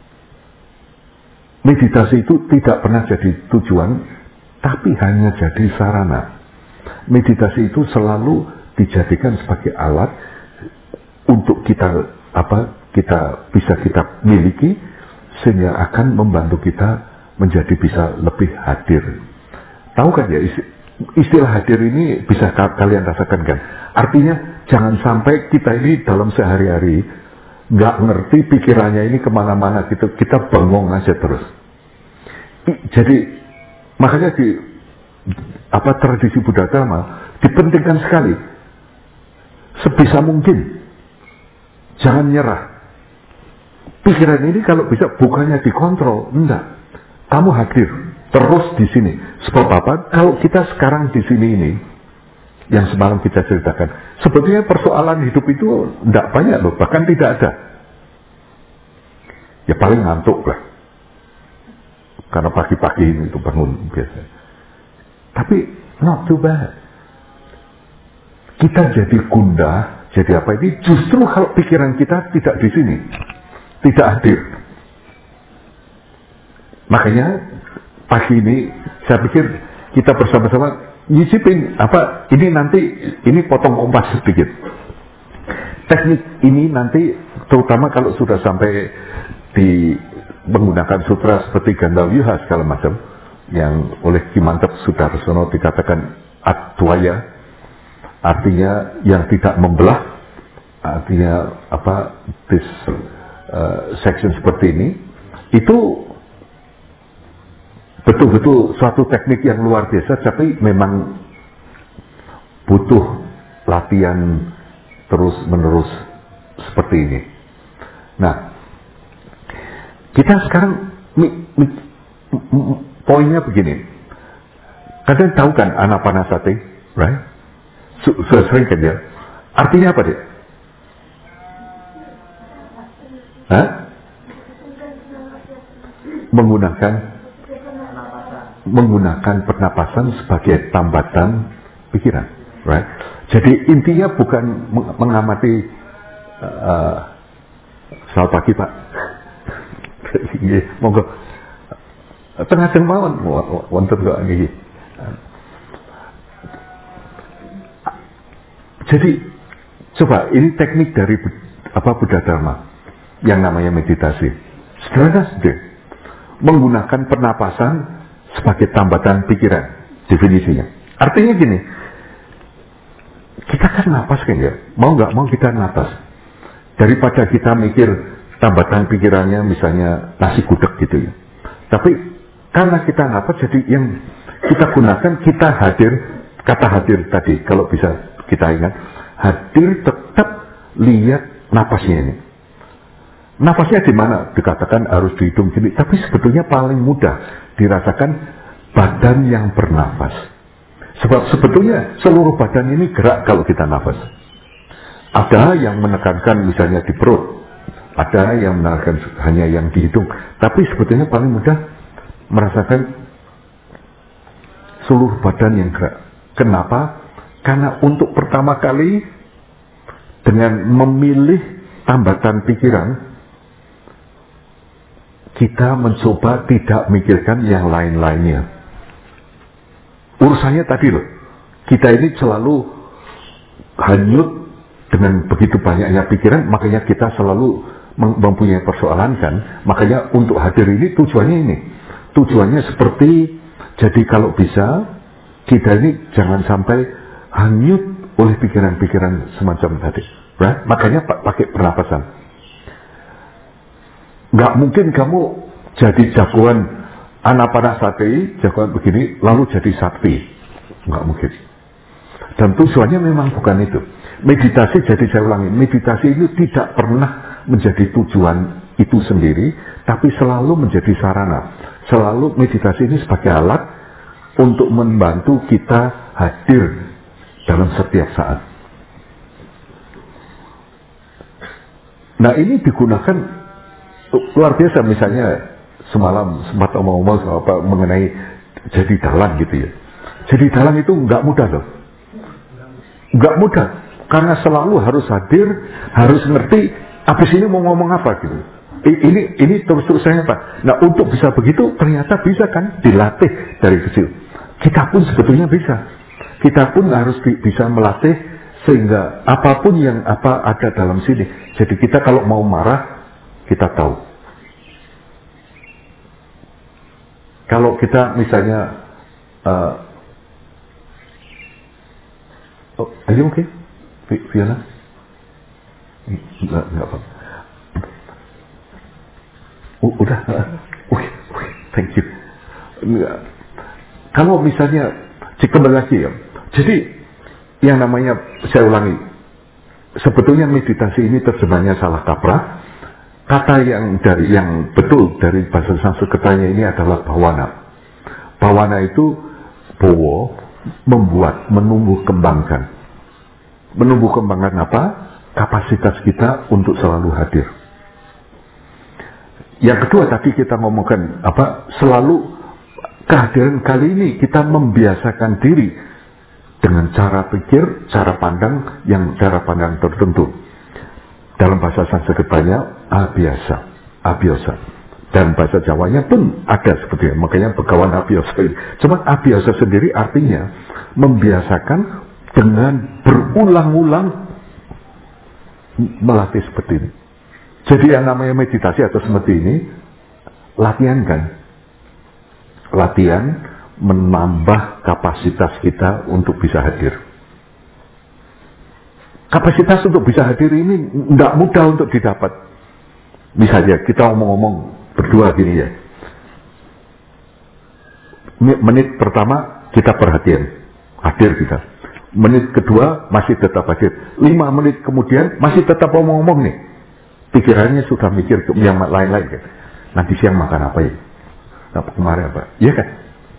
meditasi itu tidak pernah jadi tujuan tapi hanya jadi sarana. Meditasi itu selalu dijadikan sebagai alat untuk kita apa kita bisa kita miliki sehingga akan membantu kita menjadi bisa lebih hadir. Tahu kan ya istilah hadir ini bisa kalian rasakan kan? Artinya jangan sampai kita ini dalam sehari-hari nggak ngerti pikirannya ini kemana-mana gitu kita bengong aja terus. Jadi makanya di apa tradisi Buddha Dharma dipentingkan sekali sebisa mungkin jangan nyerah pikiran ini kalau bisa bukannya dikontrol enggak kamu hadir terus di sini sebab apa kalau kita sekarang di sini ini yang semalam kita ceritakan sebetulnya persoalan hidup itu enggak banyak loh bahkan tidak ada ya paling ngantuk lah karena pagi-pagi itu bangun biasa. Tapi not too bad. Kita jadi gundah, jadi apa ini? Justru kalau pikiran kita tidak di sini, tidak hadir. Makanya pagi ini saya pikir kita bersama-sama nyicipin apa ini nanti ini potong kompas sedikit. Teknik ini nanti terutama kalau sudah sampai di menggunakan sutra seperti Gandhavyuha segala macam yang oleh Ki Mantep Sudarsono dikatakan advaya, artinya yang tidak membelah, artinya apa this uh, section seperti ini itu betul-betul suatu teknik yang luar biasa, tapi memang butuh latihan terus-menerus seperti ini. Nah, kita sekarang mi, mi, mi, poinnya begini. Kalian tahu kan Anapanasati, right? Sudah sering kan ya? Artinya apa dia? Hah? Menggunakan menggunakan pernapasan sebagai tambatan pikiran, right? Jadi intinya bukan mengamati uh, selamat pagi Pak, monggo tengah tengah mawon wonten kok nggih. Jadi coba ini teknik dari apa Buddha Dharma yang namanya meditasi. Sederhana saja, menggunakan pernapasan sebagai tambatan pikiran, definisinya. Artinya gini, kita kan napas kan ya, mau nggak mau kita napas. Daripada kita mikir tambatan pikirannya misalnya nasi gudeg gitu ya. Tapi karena kita napas, jadi yang kita gunakan kita hadir, kata hadir tadi kalau bisa kita ingat, hadir tetap lihat napasnya ini. Napasnya di mana? Dikatakan harus di hidung gini, tapi sebetulnya paling mudah dirasakan badan yang bernapas. Sebab sebetulnya seluruh badan ini gerak kalau kita nafas. Ada yang menekankan misalnya di perut, ada yang menekankan hanya yang di hidung, tapi sebetulnya paling mudah merasakan seluruh badan yang gerak. Kenapa? Karena untuk pertama kali dengan memilih tambatan pikiran, kita mencoba tidak mikirkan yang lain-lainnya. Urusannya tadi loh, kita ini selalu hanyut dengan begitu banyaknya pikiran, makanya kita selalu mempunyai persoalan kan. Makanya untuk hadir ini tujuannya ini. Tujuannya seperti, jadi kalau bisa, kita ini jangan sampai hanyut oleh pikiran-pikiran semacam tadi. Right? Makanya pakai pernapasan. Nggak mungkin kamu jadi jagoan Anapanasati, jagoan begini, lalu jadi sakti. Nggak mungkin. Dan tujuannya memang bukan itu. Meditasi, jadi saya ulangi, meditasi ini tidak pernah menjadi tujuan itu sendiri, tapi selalu menjadi sarana. Selalu meditasi ini sebagai alat untuk membantu kita hadir dalam setiap saat. Nah ini digunakan luar biasa, misalnya semalam sempat omong-omong apa mengenai jadi dalang gitu ya. Jadi dalang itu nggak mudah loh, nggak mudah karena selalu harus hadir, harus ngerti abis ini mau ngomong apa gitu. Ini ini terus terusannya Pak. Nah untuk bisa begitu ternyata bisa kan dilatih dari kecil. Kita pun sebetulnya bisa. Kita pun harus di, bisa melatih sehingga apapun yang apa ada dalam sini. Jadi kita kalau mau marah kita tahu. Kalau kita misalnya, uh, oh, are you okay, Fiona? Enggak, enggak apa. Uh, udah, oke, okay, okay, thank you. Enggak. Kalau misalnya, kembali lagi ya. Jadi yang namanya, saya ulangi, sebetulnya meditasi ini terjemahnya salah kaprah. Kata yang dari yang betul dari bahasa Sanskertanya ini adalah bhawana. Bhawana itu bowo, membuat, menumbuh kembangkan. Menumbuh kembangkan apa? Kapasitas kita untuk selalu hadir. Yang kedua tadi kita ngomongkan apa, selalu kehadiran kali ini kita membiasakan diri dengan cara pikir, cara pandang yang cara pandang tertentu. Dalam bahasa Sanskrit banyak abiasa, abiosa. Dan bahasa Jawanya pun ada seperti itu. Makanya Begawan abiosa. Cuma abiosa sendiri artinya membiasakan dengan berulang-ulang melatih seperti ini. Jadi yang namanya meditasi atau seperti ini, latihan kan? Latihan menambah kapasitas kita untuk bisa hadir. Kapasitas untuk bisa hadir ini tidak mudah untuk didapat. Misalnya kita ngomong-ngomong berdua gini ya. Menit pertama kita perhatian, hadir kita. Menit kedua masih tetap hadir. Lima menit kemudian masih tetap ngomong-ngomong nih. Pikirannya sudah mikir ke yang lain-lain kan. Nanti siang makan apa ya? Nah, kemarin apa? Iya kan?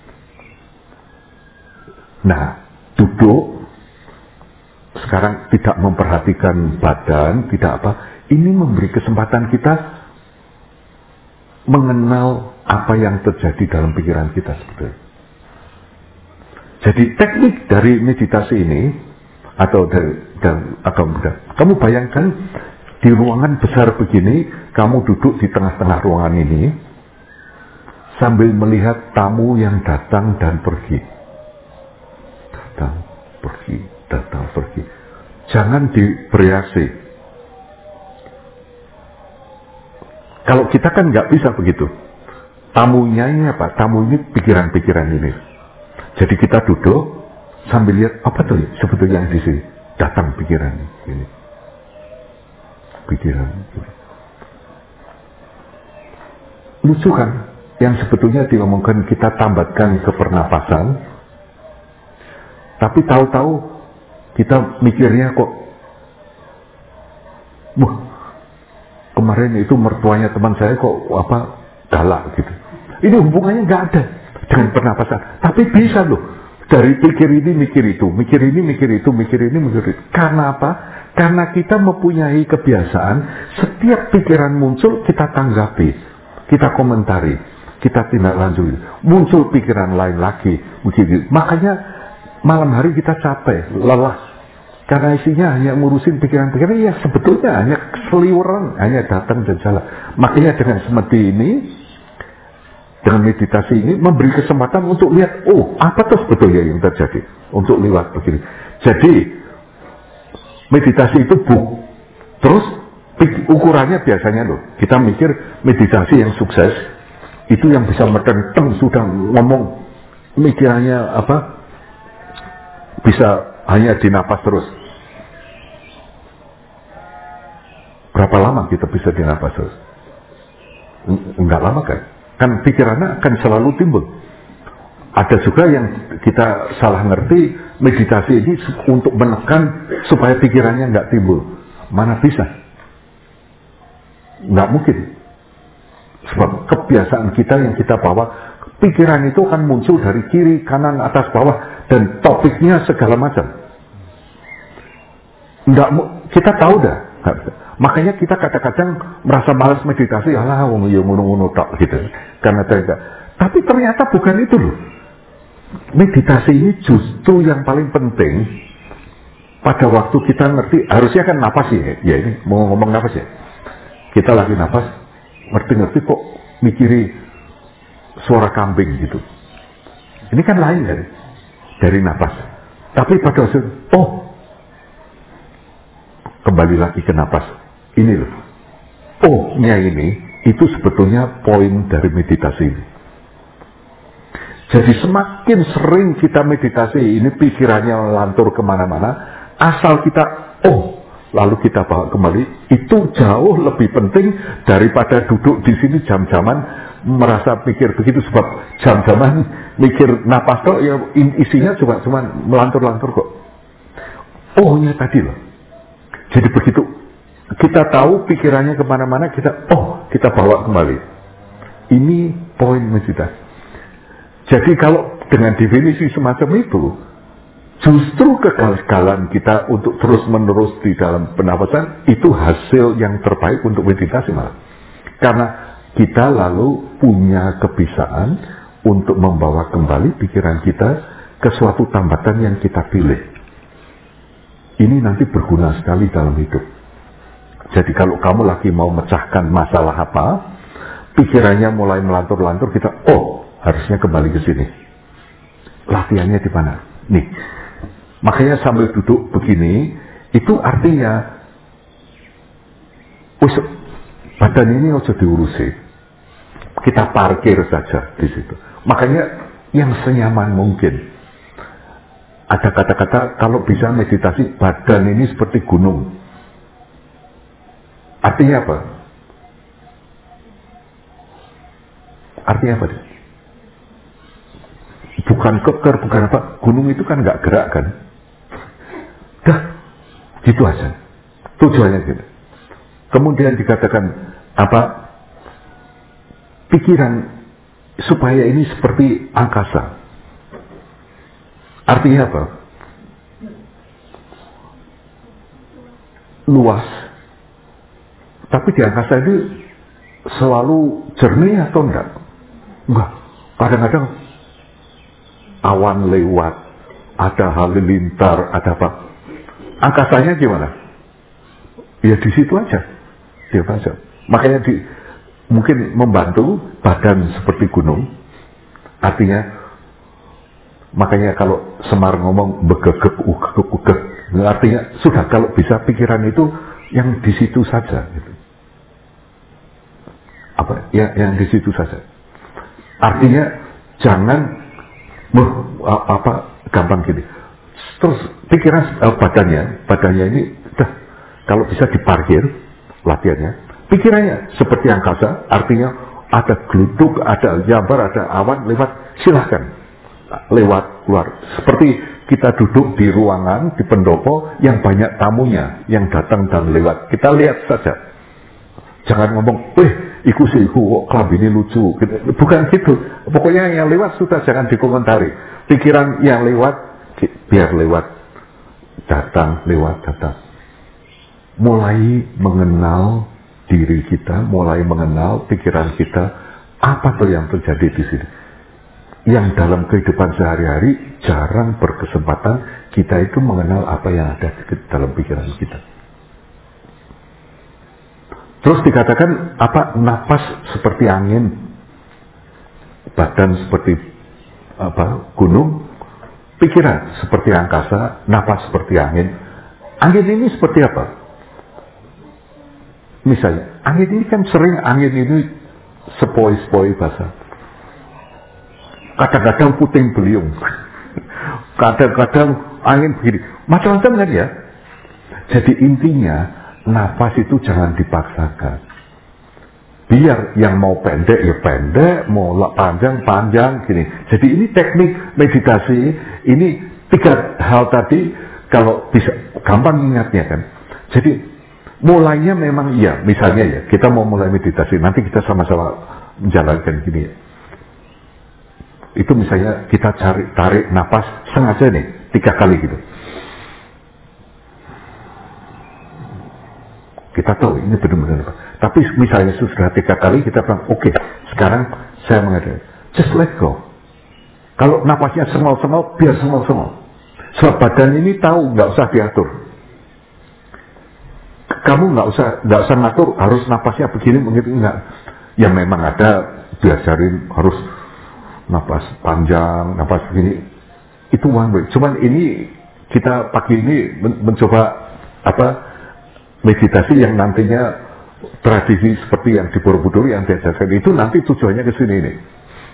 Nah, duduk sekarang tidak memperhatikan badan, tidak apa. Ini memberi kesempatan kita mengenal apa yang terjadi dalam pikiran kita sebetulnya. Jadi teknik dari meditasi ini atau dari dan atau kamu bayangkan di ruangan besar begini, kamu duduk di tengah-tengah ruangan ini sambil melihat tamu yang datang dan pergi. Datang, pergi, datang, pergi. Jangan dibereaksi. Kalau kita kan nggak bisa begitu. Tamunya ini apa? Tamu ini pikiran-pikiran ini. Jadi kita duduk sambil lihat apa tuh sebetulnya yang di sini. Datang pikiran ini. Pikiran ini. Lucu kan? Yang sebetulnya diomongkan kita tambatkan ke pernapasan. Tapi tahu-tahu kita mikirnya kok, wah, kemarin itu mertuanya teman saya kok apa galak gitu. Ini hubungannya nggak ada dengan pernapasan. Tapi bisa loh dari pikir ini mikir itu, mikir ini mikir itu, mikir ini mikir itu. Karena apa? Karena kita mempunyai kebiasaan setiap pikiran muncul kita tanggapi, kita komentari, kita tindak lanjuti. Muncul pikiran lain lagi, begitu. Makanya malam hari kita capek, lelah. Karena isinya hanya ngurusin pikiran-pikiran, ya sebetulnya hanya seliweran, hanya datang dan jalan. Makanya dengan seperti ini, dengan meditasi ini, memberi kesempatan untuk lihat, oh apa tuh sebetulnya yang terjadi, untuk lewat begini. Jadi, meditasi itu buk. Terus, ukurannya biasanya loh, kita mikir meditasi yang sukses, itu yang bisa metenteng, sudah ngomong, mikirannya apa, bisa hanya dinapas terus. Berapa lama kita bisa dinapas terus? Enggak lama kan? Kan pikirannya akan selalu timbul. Ada juga yang kita salah ngerti, meditasi ini untuk menekan supaya pikirannya enggak timbul. Mana bisa? Enggak mungkin. Sebab kebiasaan kita yang kita bawa, pikiran itu akan muncul dari kiri, kanan, atas, bawah, dan topiknya segala macam. Enggak, kita tahu dah. Makanya kita kadang-kadang merasa malas meditasi, alah, wong yo ngono-ngono tok gitu. Karena ternyata, tapi ternyata bukan itu loh. Meditasi ini justru yang paling penting pada waktu kita ngerti, harusnya kan napas ya, ya ini mau ngomong napas ya. Kita lagi napas, ngerti-ngerti kok mikiri suara kambing gitu. Ini kan lain dari dari napas. Tapi pada waktu, oh, kembali lagi ke napas. Ini loh. Oh-nya ini, itu sebetulnya poin dari meditasi ini. Jadi semakin sering kita meditasi ini, pikirannya lantur kemana-mana, asal kita, oh, lalu kita bawa kembali, itu jauh lebih penting daripada duduk di sini jam-jaman merasa pikir begitu. Sebab jam-jaman mikir napas kok, ya isinya cuma cuma melantur-lantur kok. Oh-nya tadi loh. Jadi begitu kita tahu pikirannya kemana-mana, kita, oh, kita bawa kembali. Ini poin meditasi. Jadi kalau dengan definisi semacam itu, justru kegagalan kita untuk terus-menerus di dalam pernapasan, itu hasil yang terbaik untuk meditasi malah. Karena kita lalu punya kebiasaan untuk membawa kembali pikiran kita ke suatu tambatan yang kita pilih. Ini nanti berguna sekali dalam hidup. Jadi kalau kamu lagi mau mecahkan masalah apa, pikirannya mulai melantur-lantur, kita, oh, harusnya kembali ke sini. Latihannya di mana? Nih. Makanya sambil duduk begini, itu artinya, us, badan ini harus diurusi. Kita parkir saja di situ. Makanya yang senyaman mungkin. Ada kata-kata kalau bisa meditasi, badan ini seperti gunung. Artinya apa? Artinya apa? Bukan keker, bukan apa. Gunung itu kan nggak gerak kan? Dah, gitu aja. Tujuannya gitu. Kemudian dikatakan apa? Pikiran supaya ini seperti angkasa. Artinya apa? Luas. Tapi di angkasa itu selalu jernih atau enggak? Enggak. Kadang-kadang awan lewat, ada halilintar, ada apa. Angkasanya gimana? Ya di situ aja. Dia aja. Makanya di, mungkin membantu badan seperti gunung. Artinya makanya kalau Semar ngomong begegek ugegek ugegek, artinya sudah kalau bisa pikiran itu yang di situ saja gitu. Apa ya, yang di situ saja. Artinya jangan meh, apa gampang gini. Terus pikiran uh, badannya, badannya ini dah, kalau bisa diparkir latihannya. Pikirannya seperti angkasa, artinya ada geluduk, ada jabar, ada awan lewat, silahkan lewat keluar. Seperti kita duduk di ruangan di pendopo yang banyak tamunya yang datang dan lewat. Kita lihat saja. Jangan ngomong, "Eh, iku sih iku kok ini lucu." Bukan gitu. Pokoknya yang lewat sudah jangan dikomentari. Pikiran yang lewat biar lewat, datang lewat datang. Mulai mengenal diri kita, mulai mengenal pikiran kita, apa tuh yang terjadi di sini. Yang dalam kehidupan sehari-hari jarang berkesempatan kita itu mengenal apa yang ada di dalam pikiran kita. Terus dikatakan apa, napas seperti angin, badan seperti apa, gunung, pikiran seperti angkasa, napas seperti angin. Angin ini seperti apa? Misalnya, angin ini kan sering angin ini sepoi-sepoi basah. Kadang-kadang puting beliung, kadang-kadang angin begini, macam-macam kan ya. Jadi intinya nafas itu jangan dipaksakan. Biar yang mau pendek ya pendek, mau panjang panjang gini. Jadi ini teknik meditasi. Ini tiga hal tadi kalau bisa gampang ingatnya kan. Jadi mulainya memang iya, misalnya ya kita mau mulai meditasi, nanti kita sama-sama menjalankan gini ya. Itu misalnya kita cari tarik napas sengaja nih tiga kali gitu. Kita tahu ini benar-benar apa. Tapi misalnya sudah tiga kali kita bilang oke, okay, sekarang saya mengatakan just let go. Kalau napasnya sengol-sengol, biar sengol-sengol. Sebab badan ini tahu nggak usah diatur. Kamu nggak usah nggak usah ngatur harus napasnya begini begitu enggak. Ya memang ada diajarin harus napas panjang, napas begini, itu one way. Cuman ini kita pagi ini men mencoba apa meditasi yang nantinya tradisi seperti yang di Borobudur yang diajarkan itu nanti tujuannya ke sini ini.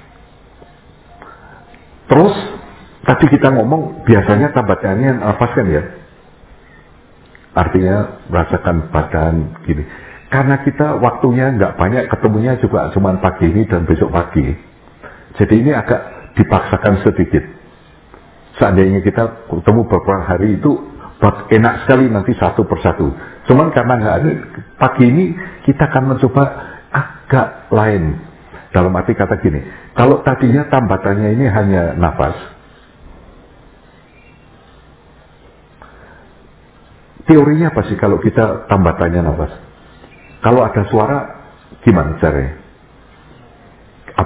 Terus tadi kita ngomong biasanya tambahannya napas kan ya, artinya rasakan badan gini. Karena kita waktunya nggak banyak, ketemunya juga cuma pagi ini dan besok pagi. Jadi ini agak dipaksakan sedikit. Seandainya kita ketemu beberapa hari itu enak sekali nanti satu persatu. Cuman karena nggak ada pagi ini kita akan mencoba agak lain. Dalam arti kata gini, kalau tadinya tambatannya ini hanya nafas, teorinya apa sih kalau kita tambatannya nafas? Kalau ada suara gimana caranya?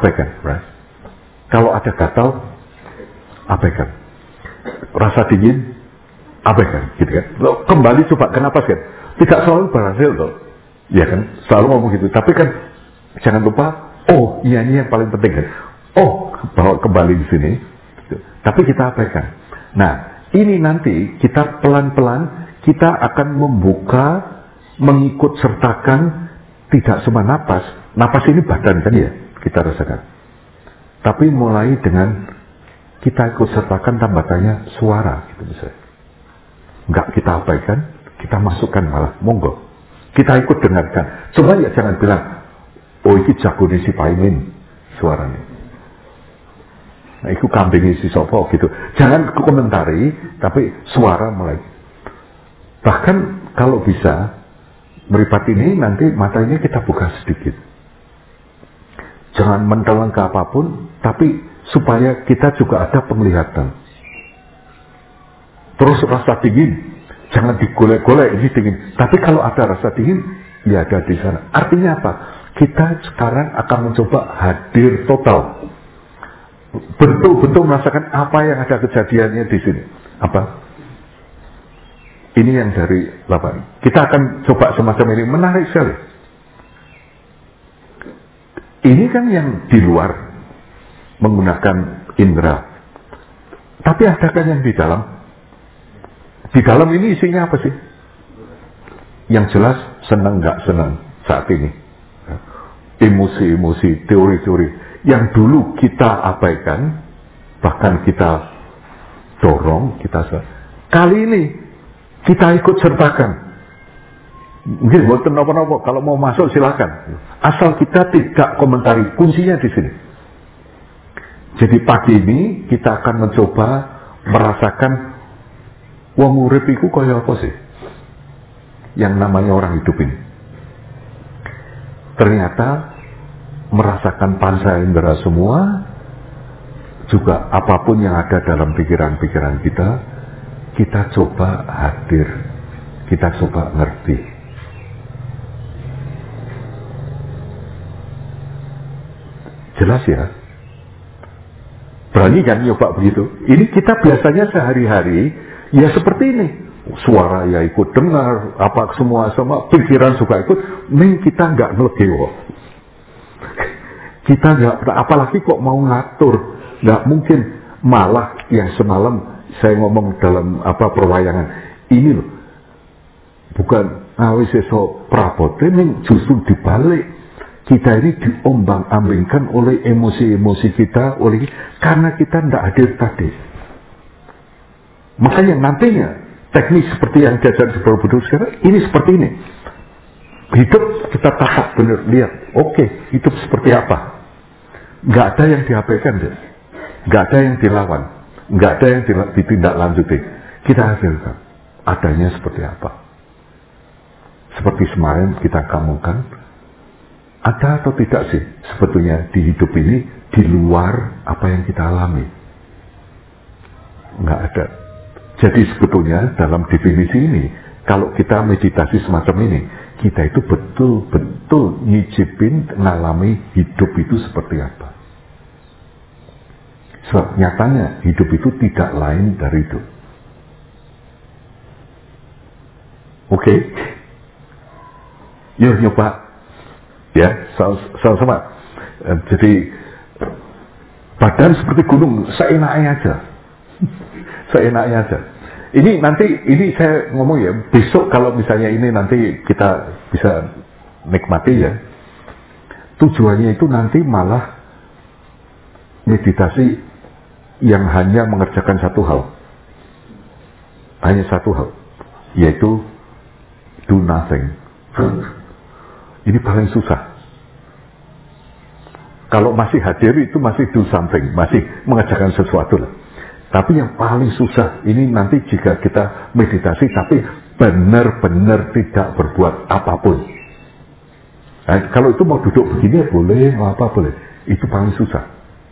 abaikan, right? Kalau ada gatal, abaikan. Rasa dingin, abaikan, gitu kan? Lo kembali coba, kenapa kan? Tidak selalu berhasil loh, ya kan? Selalu ngomong gitu. Tapi kan jangan lupa, oh iya ini yang paling penting kan? Oh bawa kembali di sini. Tapi kita abaikan. Nah ini nanti kita pelan-pelan kita akan membuka, mengikut sertakan, tidak cuma napas. Napas ini badan kan ya kita rasakan. Tapi mulai dengan kita ikut sertakan tambahannya suara gitu misalnya. Enggak kita abaikan, kita masukkan malah, monggo. Kita ikut dengarkan. Coba ya jangan bilang, oh ini jago nih si Paimin suaranya. Nah itu kambing si sopo gitu. Jangan komentari, tapi suara mulai. Bahkan kalau bisa, meripat ini nanti matanya kita buka sedikit. Jangan menteleng ke apapun, tapi supaya kita juga ada penglihatan. Terus rasa dingin, jangan digolek-golek ini dingin. Tapi kalau ada rasa dingin, ya ada di sana. Artinya apa? Kita sekarang akan mencoba hadir total. Betul-betul merasakan apa yang ada kejadiannya di sini. Apa? Ini yang dari delapan. Kita akan coba semacam ini, menarik sekali. Ini kan yang di luar menggunakan indera. Tapi adakah yang di dalam? Di dalam ini isinya apa sih? Yang jelas senang nggak senang saat ini. Emosi-emosi, teori-teori yang dulu kita abaikan, bahkan kita dorong, kita kali ini kita ikut sertakan. Mungkin buatan apa-apa, kalau mau masuk silakan. Asal kita tidak komentari, kuncinya di sini. Jadi pagi ini kita akan mencoba merasakan wong urip iku kaya apa sih? Yang namanya orang hidup ini. Ternyata merasakan panca indera semua, juga apapun yang ada dalam pikiran-pikiran kita, kita coba hadir, kita coba ngerti. Jelas ya? Berani kan nyoba begitu? Ini kita biasanya sehari-hari ya seperti ini. Suara ya ikut dengar, apa semua semua pikiran juga ikut. Nih kita nggak ngelegewo. Kita nggak, apalagi kok mau ngatur, nggak mungkin. Malah yang semalam saya ngomong dalam apa perwayangan ini loh, bukan awis eso prabote, nih justru dibalik. Kita ini diombang-ambingkan oleh emosi-emosi kita, oleh karena kita tidak hadir tadi. Makanya nantinya teknik seperti yang diajar di Borobudur sekarang ini seperti ini. Hidup kita tatap benar, lihat, oke, okay, hidup seperti apa? Nggak ada yang diabaikan deh, nggak ada yang dilawan, nggak ada yang ditindaklanjuti. Kita hadirkan adanya seperti apa. Seperti semarin kita kamukan. Ada atau tidak sih sebetulnya di hidup ini di luar apa yang kita alami? Nggak ada. Jadi sebetulnya dalam definisi ini, kalau kita meditasi semacam ini, kita itu betul-betul nyicipin, ngalami hidup itu seperti apa. Sebab nyatanya hidup itu tidak lain dari itu. Oke? Okay? Yuk nyoba. Ya, sama-sama. Jadi badan seperti gunung, seenaknya aja, seenaknya aja. Ini nanti, ini saya ngomong ya, besok kalau misalnya ini nanti kita bisa nikmati ya. Tujuannya itu nanti malah meditasi yang hanya mengerjakan satu hal, hanya satu hal, yaitu do nothing. Ini paling susah. Kalau masih hadir itu masih do something, masih mengerjakan sesuatu lah. Tapi yang paling susah ini nanti jika kita meditasi tapi benar-benar tidak berbuat apapun. Nah, kalau itu mau duduk begini boleh, mau apa boleh. Itu paling susah.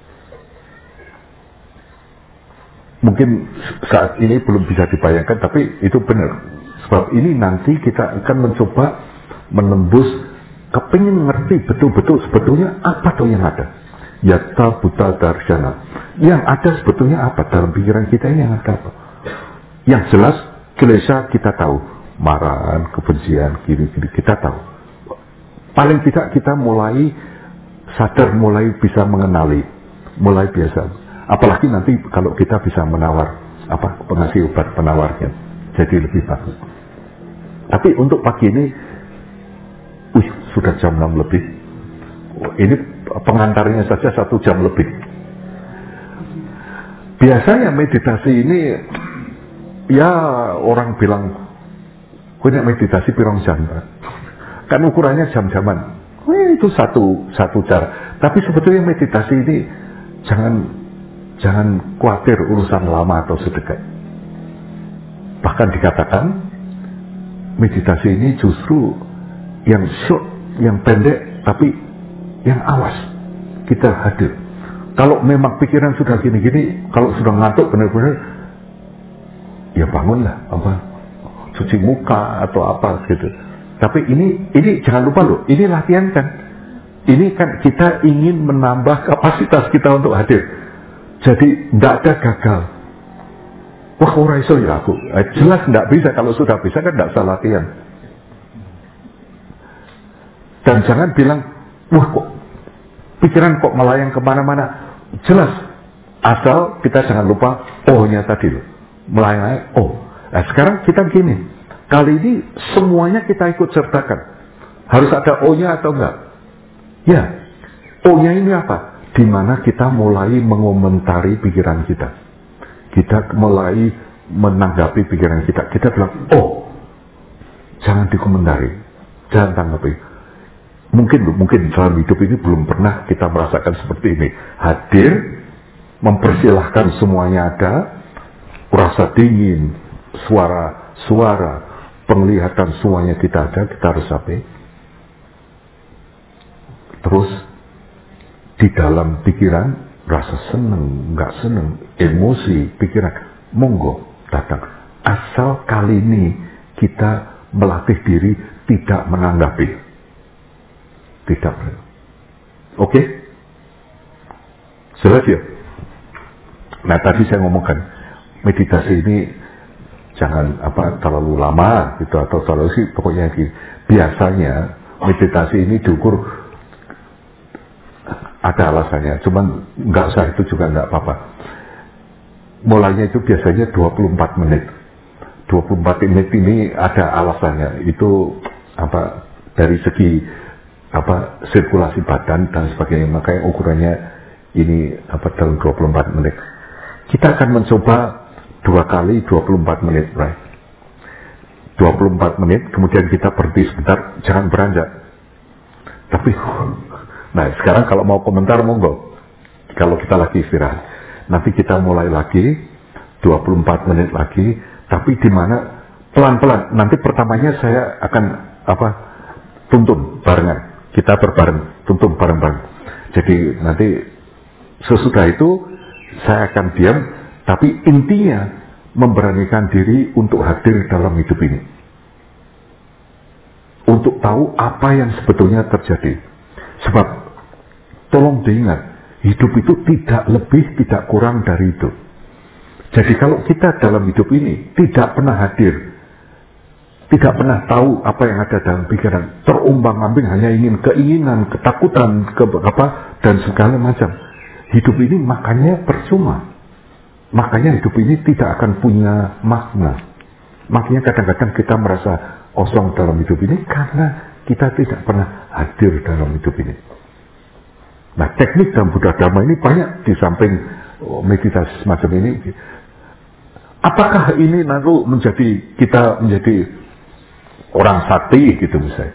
Mungkin saat ini belum bisa dibayangkan, tapi itu benar. Sebab ini nanti kita akan mencoba menembus, kepingin ngerti betul-betul sebetulnya apa tuh yang ada. Yatta buta darsyana. Yang ada sebetulnya apa? Dalam pikiran kita ini yang ada apa? Yang jelas, klesa kita tahu. Marahan, kebencian, kiri-kiri, kita tahu. Paling tidak kita mulai sadar, mulai bisa mengenali, mulai biasa. Apalagi nanti kalau kita bisa menawar, apa, pengasih obat penawarnya, jadi lebih bagus. Tapi untuk pagi ini, wih, sudah jam enam lebih. Ini pengantarnya saja satu jam lebih. Biasanya meditasi ini, ya orang bilang, punya meditasi pirong jam. Kan ukurannya jam-jaman. Wih, itu satu satu cara. Tapi sebetulnya meditasi ini jangan jangan khawatir urusan lama atau sedekat. Bahkan dikatakan meditasi ini justru yang short, yang pendek, tapi yang awas kita hadir. Kalau memang pikiran sudah gini-gini, kalau sudah ngantuk benar-benar, ya bangunlah, apa, cuci muka atau apa gitu. Tapi ini ini jangan lupa loh, ini latihan kan. Ini kan kita ingin menambah kapasitas kita untuk hadir. Jadi tidak ada gagal. Wah, ora iso ya aku. Eh, jelas tidak bisa. Kalau sudah bisa kan tidak usah latihan. Dan jangan bilang, wah kok pikiran kok melayang kemana-mana. Jelas. Asal kita jangan lupa oh-nya tadi loh. Melayang, oh. Nah sekarang kita gini. Kali ini semuanya kita ikut sertakan. Harus ada O-nya atau enggak? Ya, O-nya ini apa? Dimana kita mulai mengomentari pikiran kita. Kita mulai menanggapi pikiran kita. Kita bilang, oh, jangan dikomentari, jangan tanggapi. Mungkin, mungkin dalam hidup ini belum pernah kita merasakan seperti ini. Hadir, mempersilahkan semuanya ada, rasa dingin, suara-suara, penglihatan semuanya kita ada, kita harus apa? Terus di dalam pikiran rasa seneng, nggak seneng, emosi, pikiran, monggo datang. Asal kali ini kita melatih diri tidak menanggapi, tidak. Oke? Okay? Jelas ya? Nah tadi saya ngomongkan meditasi ini jangan apa terlalu lama gitu atau terlalu sih pokoknya gitu. Biasanya meditasi ini diukur ada alasannya, cuman nggak usah itu juga nggak apa-apa. Mulainya itu biasanya dua puluh empat menit. dua puluh empat menit ini ada alasannya. Itu apa dari segi apa sirkulasi badan dan sebagainya. Makanya ukurannya ini apa dalam dua puluh empat menit. Kita akan mencoba dua kali dua puluh empat menit, right? dua puluh empat menit, kemudian kita berhenti sebentar, jangan beranjak. Tapi nah sekarang kalau mau komentar monggo. Kalau kita lagi istirahat, nanti kita mulai lagi dua puluh empat menit lagi, tapi di mana pelan-pelan. Nanti pertamanya saya akan apa tuntun barengan, kita berbareng, tuntun bareng-bareng. Jadi nanti sesudah itu saya akan diam, tapi intinya memberanikan diri untuk hadir dalam hidup ini, untuk tahu apa yang sebetulnya terjadi. Sebab tolong diingat, hidup itu tidak lebih, tidak kurang dari itu. Jadi kalau kita dalam hidup ini tidak pernah hadir, tidak pernah tahu apa yang ada dalam pikiran, terumbang-ambing hanya ingin keinginan, ketakutan, ke apa dan segala macam. Hidup ini makanya percuma. Makanya hidup ini tidak akan punya makna. Makanya kadang-kadang kita merasa kosong dalam hidup ini karena kita tidak pernah hadir dalam hidup ini. Nah, teknik dalam Buddha Dharma ini banyak di samping meditasi semacam ini. Apakah ini nanti menjadi kita menjadi orang sakti gitu misalnya?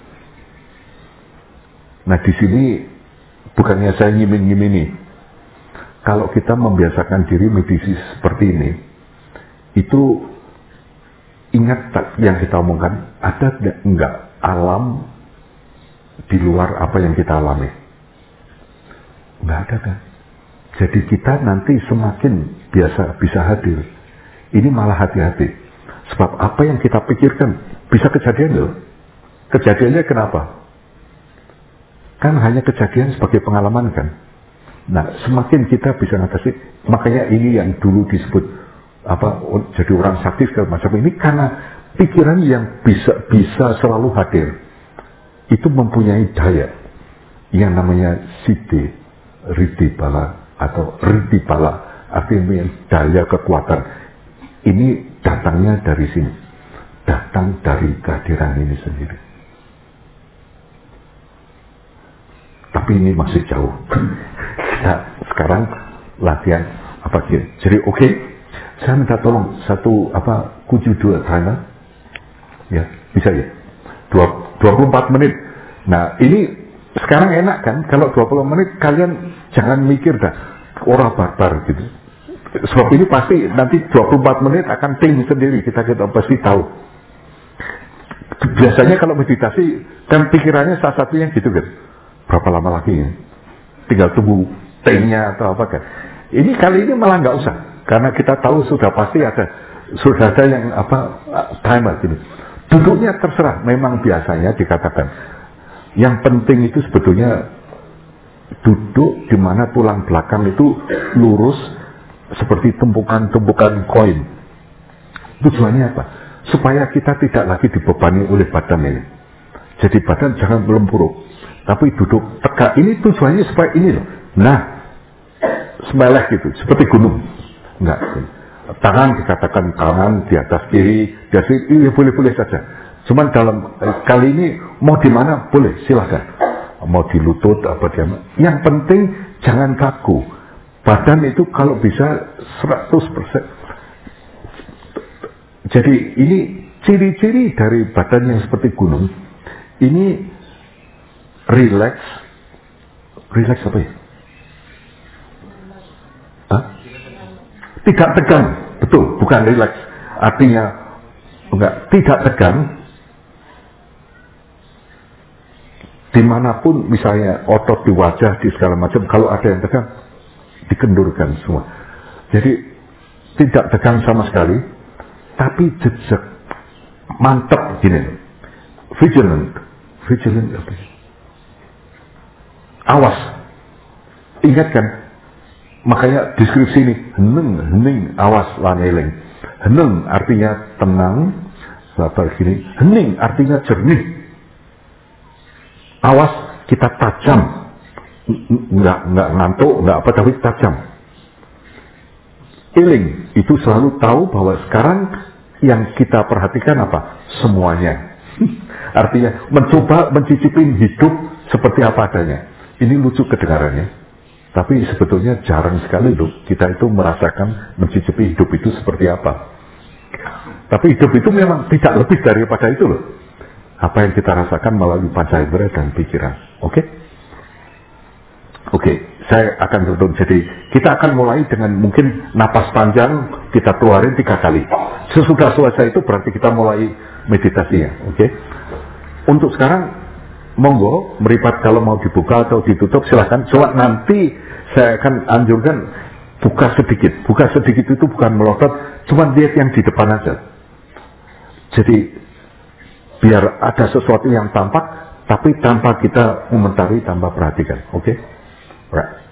Nah, di sini bukannya saya nyimin-nyimini. Kalau kita membiasakan diri meditasi seperti ini, itu ingat yang kita omongkan, ada enggak alam di luar apa yang kita alami? Enggak ada kan? Jadi kita nanti semakin biasa bisa hadir. Ini malah hati-hati. Sebab apa yang kita pikirkan bisa kejadian loh. Kejadiannya kenapa? Kan hanya kejadian sebagai pengalaman kan. Nah, semakin kita bisa ngatasi, makanya ini yang dulu disebut apa jadi orang sakti segala macam ini karena pikiran yang bisa bisa selalu hadir itu mempunyai daya yang namanya siddhi, riddhi bala atau riddhi bala, artinya daya kekuatan. Ini datangnya dari sini, datang dari kehadiran ini sendiri. Tapi ini masih jauh. Kita sekarang latihan apa gitu. Jadi oke, okay, saya minta tolong satu apa could you do a timer? Ya, bisa ya. dua puluh empat menit. Nah, ini sekarang enak kan? Kalau dua puluh menit kalian jangan mikir dah orang barbar gitu. Sebab ini pasti nanti dua puluh empat menit akan ting sendiri, kita kita pasti tahu. Biasanya kalau meditasi kan pikirannya salah satunya gitu kan. Berapa lama lagi ya? Tinggal tunggu tingnya atau apa kan. Ini kali ini malah nggak usah, karena kita tahu sudah pasti ada sudah ada yang apa timer gitu. Duduknya terserah, memang biasanya dikatakan yang penting itu sebetulnya duduk di mana tulang belakang itu lurus seperti tumpukan-tumpukan koin. Tujuannya apa? Supaya kita tidak lagi dibebani oleh badan ini. Jadi badan jangan melempuruk, tapi duduk tegak. Ini tujuannya supaya ini loh. Nah, semeleh gitu, seperti gunung. Enggak. Tangan dikatakan tangan di atas kiri, di atas kiri, boleh-boleh saja. Cuman dalam eh, kali ini mau di mana boleh, silahkan. Mau di lutut apa dia. Yang penting jangan kaku. Badan itu kalau bisa seratus persen. Jadi ini ciri-ciri dari badan yang seperti gunung. Ini relax. Relax apa ya? Hah? Tidak tegang, betul, bukan relax. Artinya enggak, tidak tegang. Dimanapun misalnya otot di wajah, di segala macam, kalau ada yang tegang, dikendurkan semua. Jadi tidak tegang sama sekali, tapi jejak, mantap gini, vigilant, vigilant apa? Awas, ingatkan. Makanya deskripsi ini heneng, hening, awas langeling. Heneng artinya tenang, sabar gini. Hening artinya jernih. Awas kita tajam, nggak nggak ngantuk, nggak apa tapi tajam. Iling itu selalu tahu bahwa sekarang yang kita perhatikan apa? Semuanya. Artinya mencoba mencicipin hidup seperti apa adanya. Ini lucu kedengarannya. Tapi sebetulnya jarang sekali loh kita itu merasakan mencicipi hidup itu seperti apa. Tapi hidup itu memang tidak lebih daripada itu loh. Apa yang kita rasakan melalui panca indera dan pikiran. Oke? Okay? Oke, okay, saya akan tutup. Jadi kita akan mulai dengan mungkin napas panjang kita keluarin tiga kali. Sesudah selesai itu berarti kita mulai meditasinya. Oke? Okay? Untuk sekarang monggo meripat kalau mau dibuka atau ditutup silahkan. Cuma nanti saya akan anjurkan buka sedikit. Buka sedikit itu bukan melotot, cuma lihat yang di depan aja. Jadi biar ada sesuatu yang tampak, tapi tanpa kita komentari, tanpa perhatikan. Oke? Okay? Right.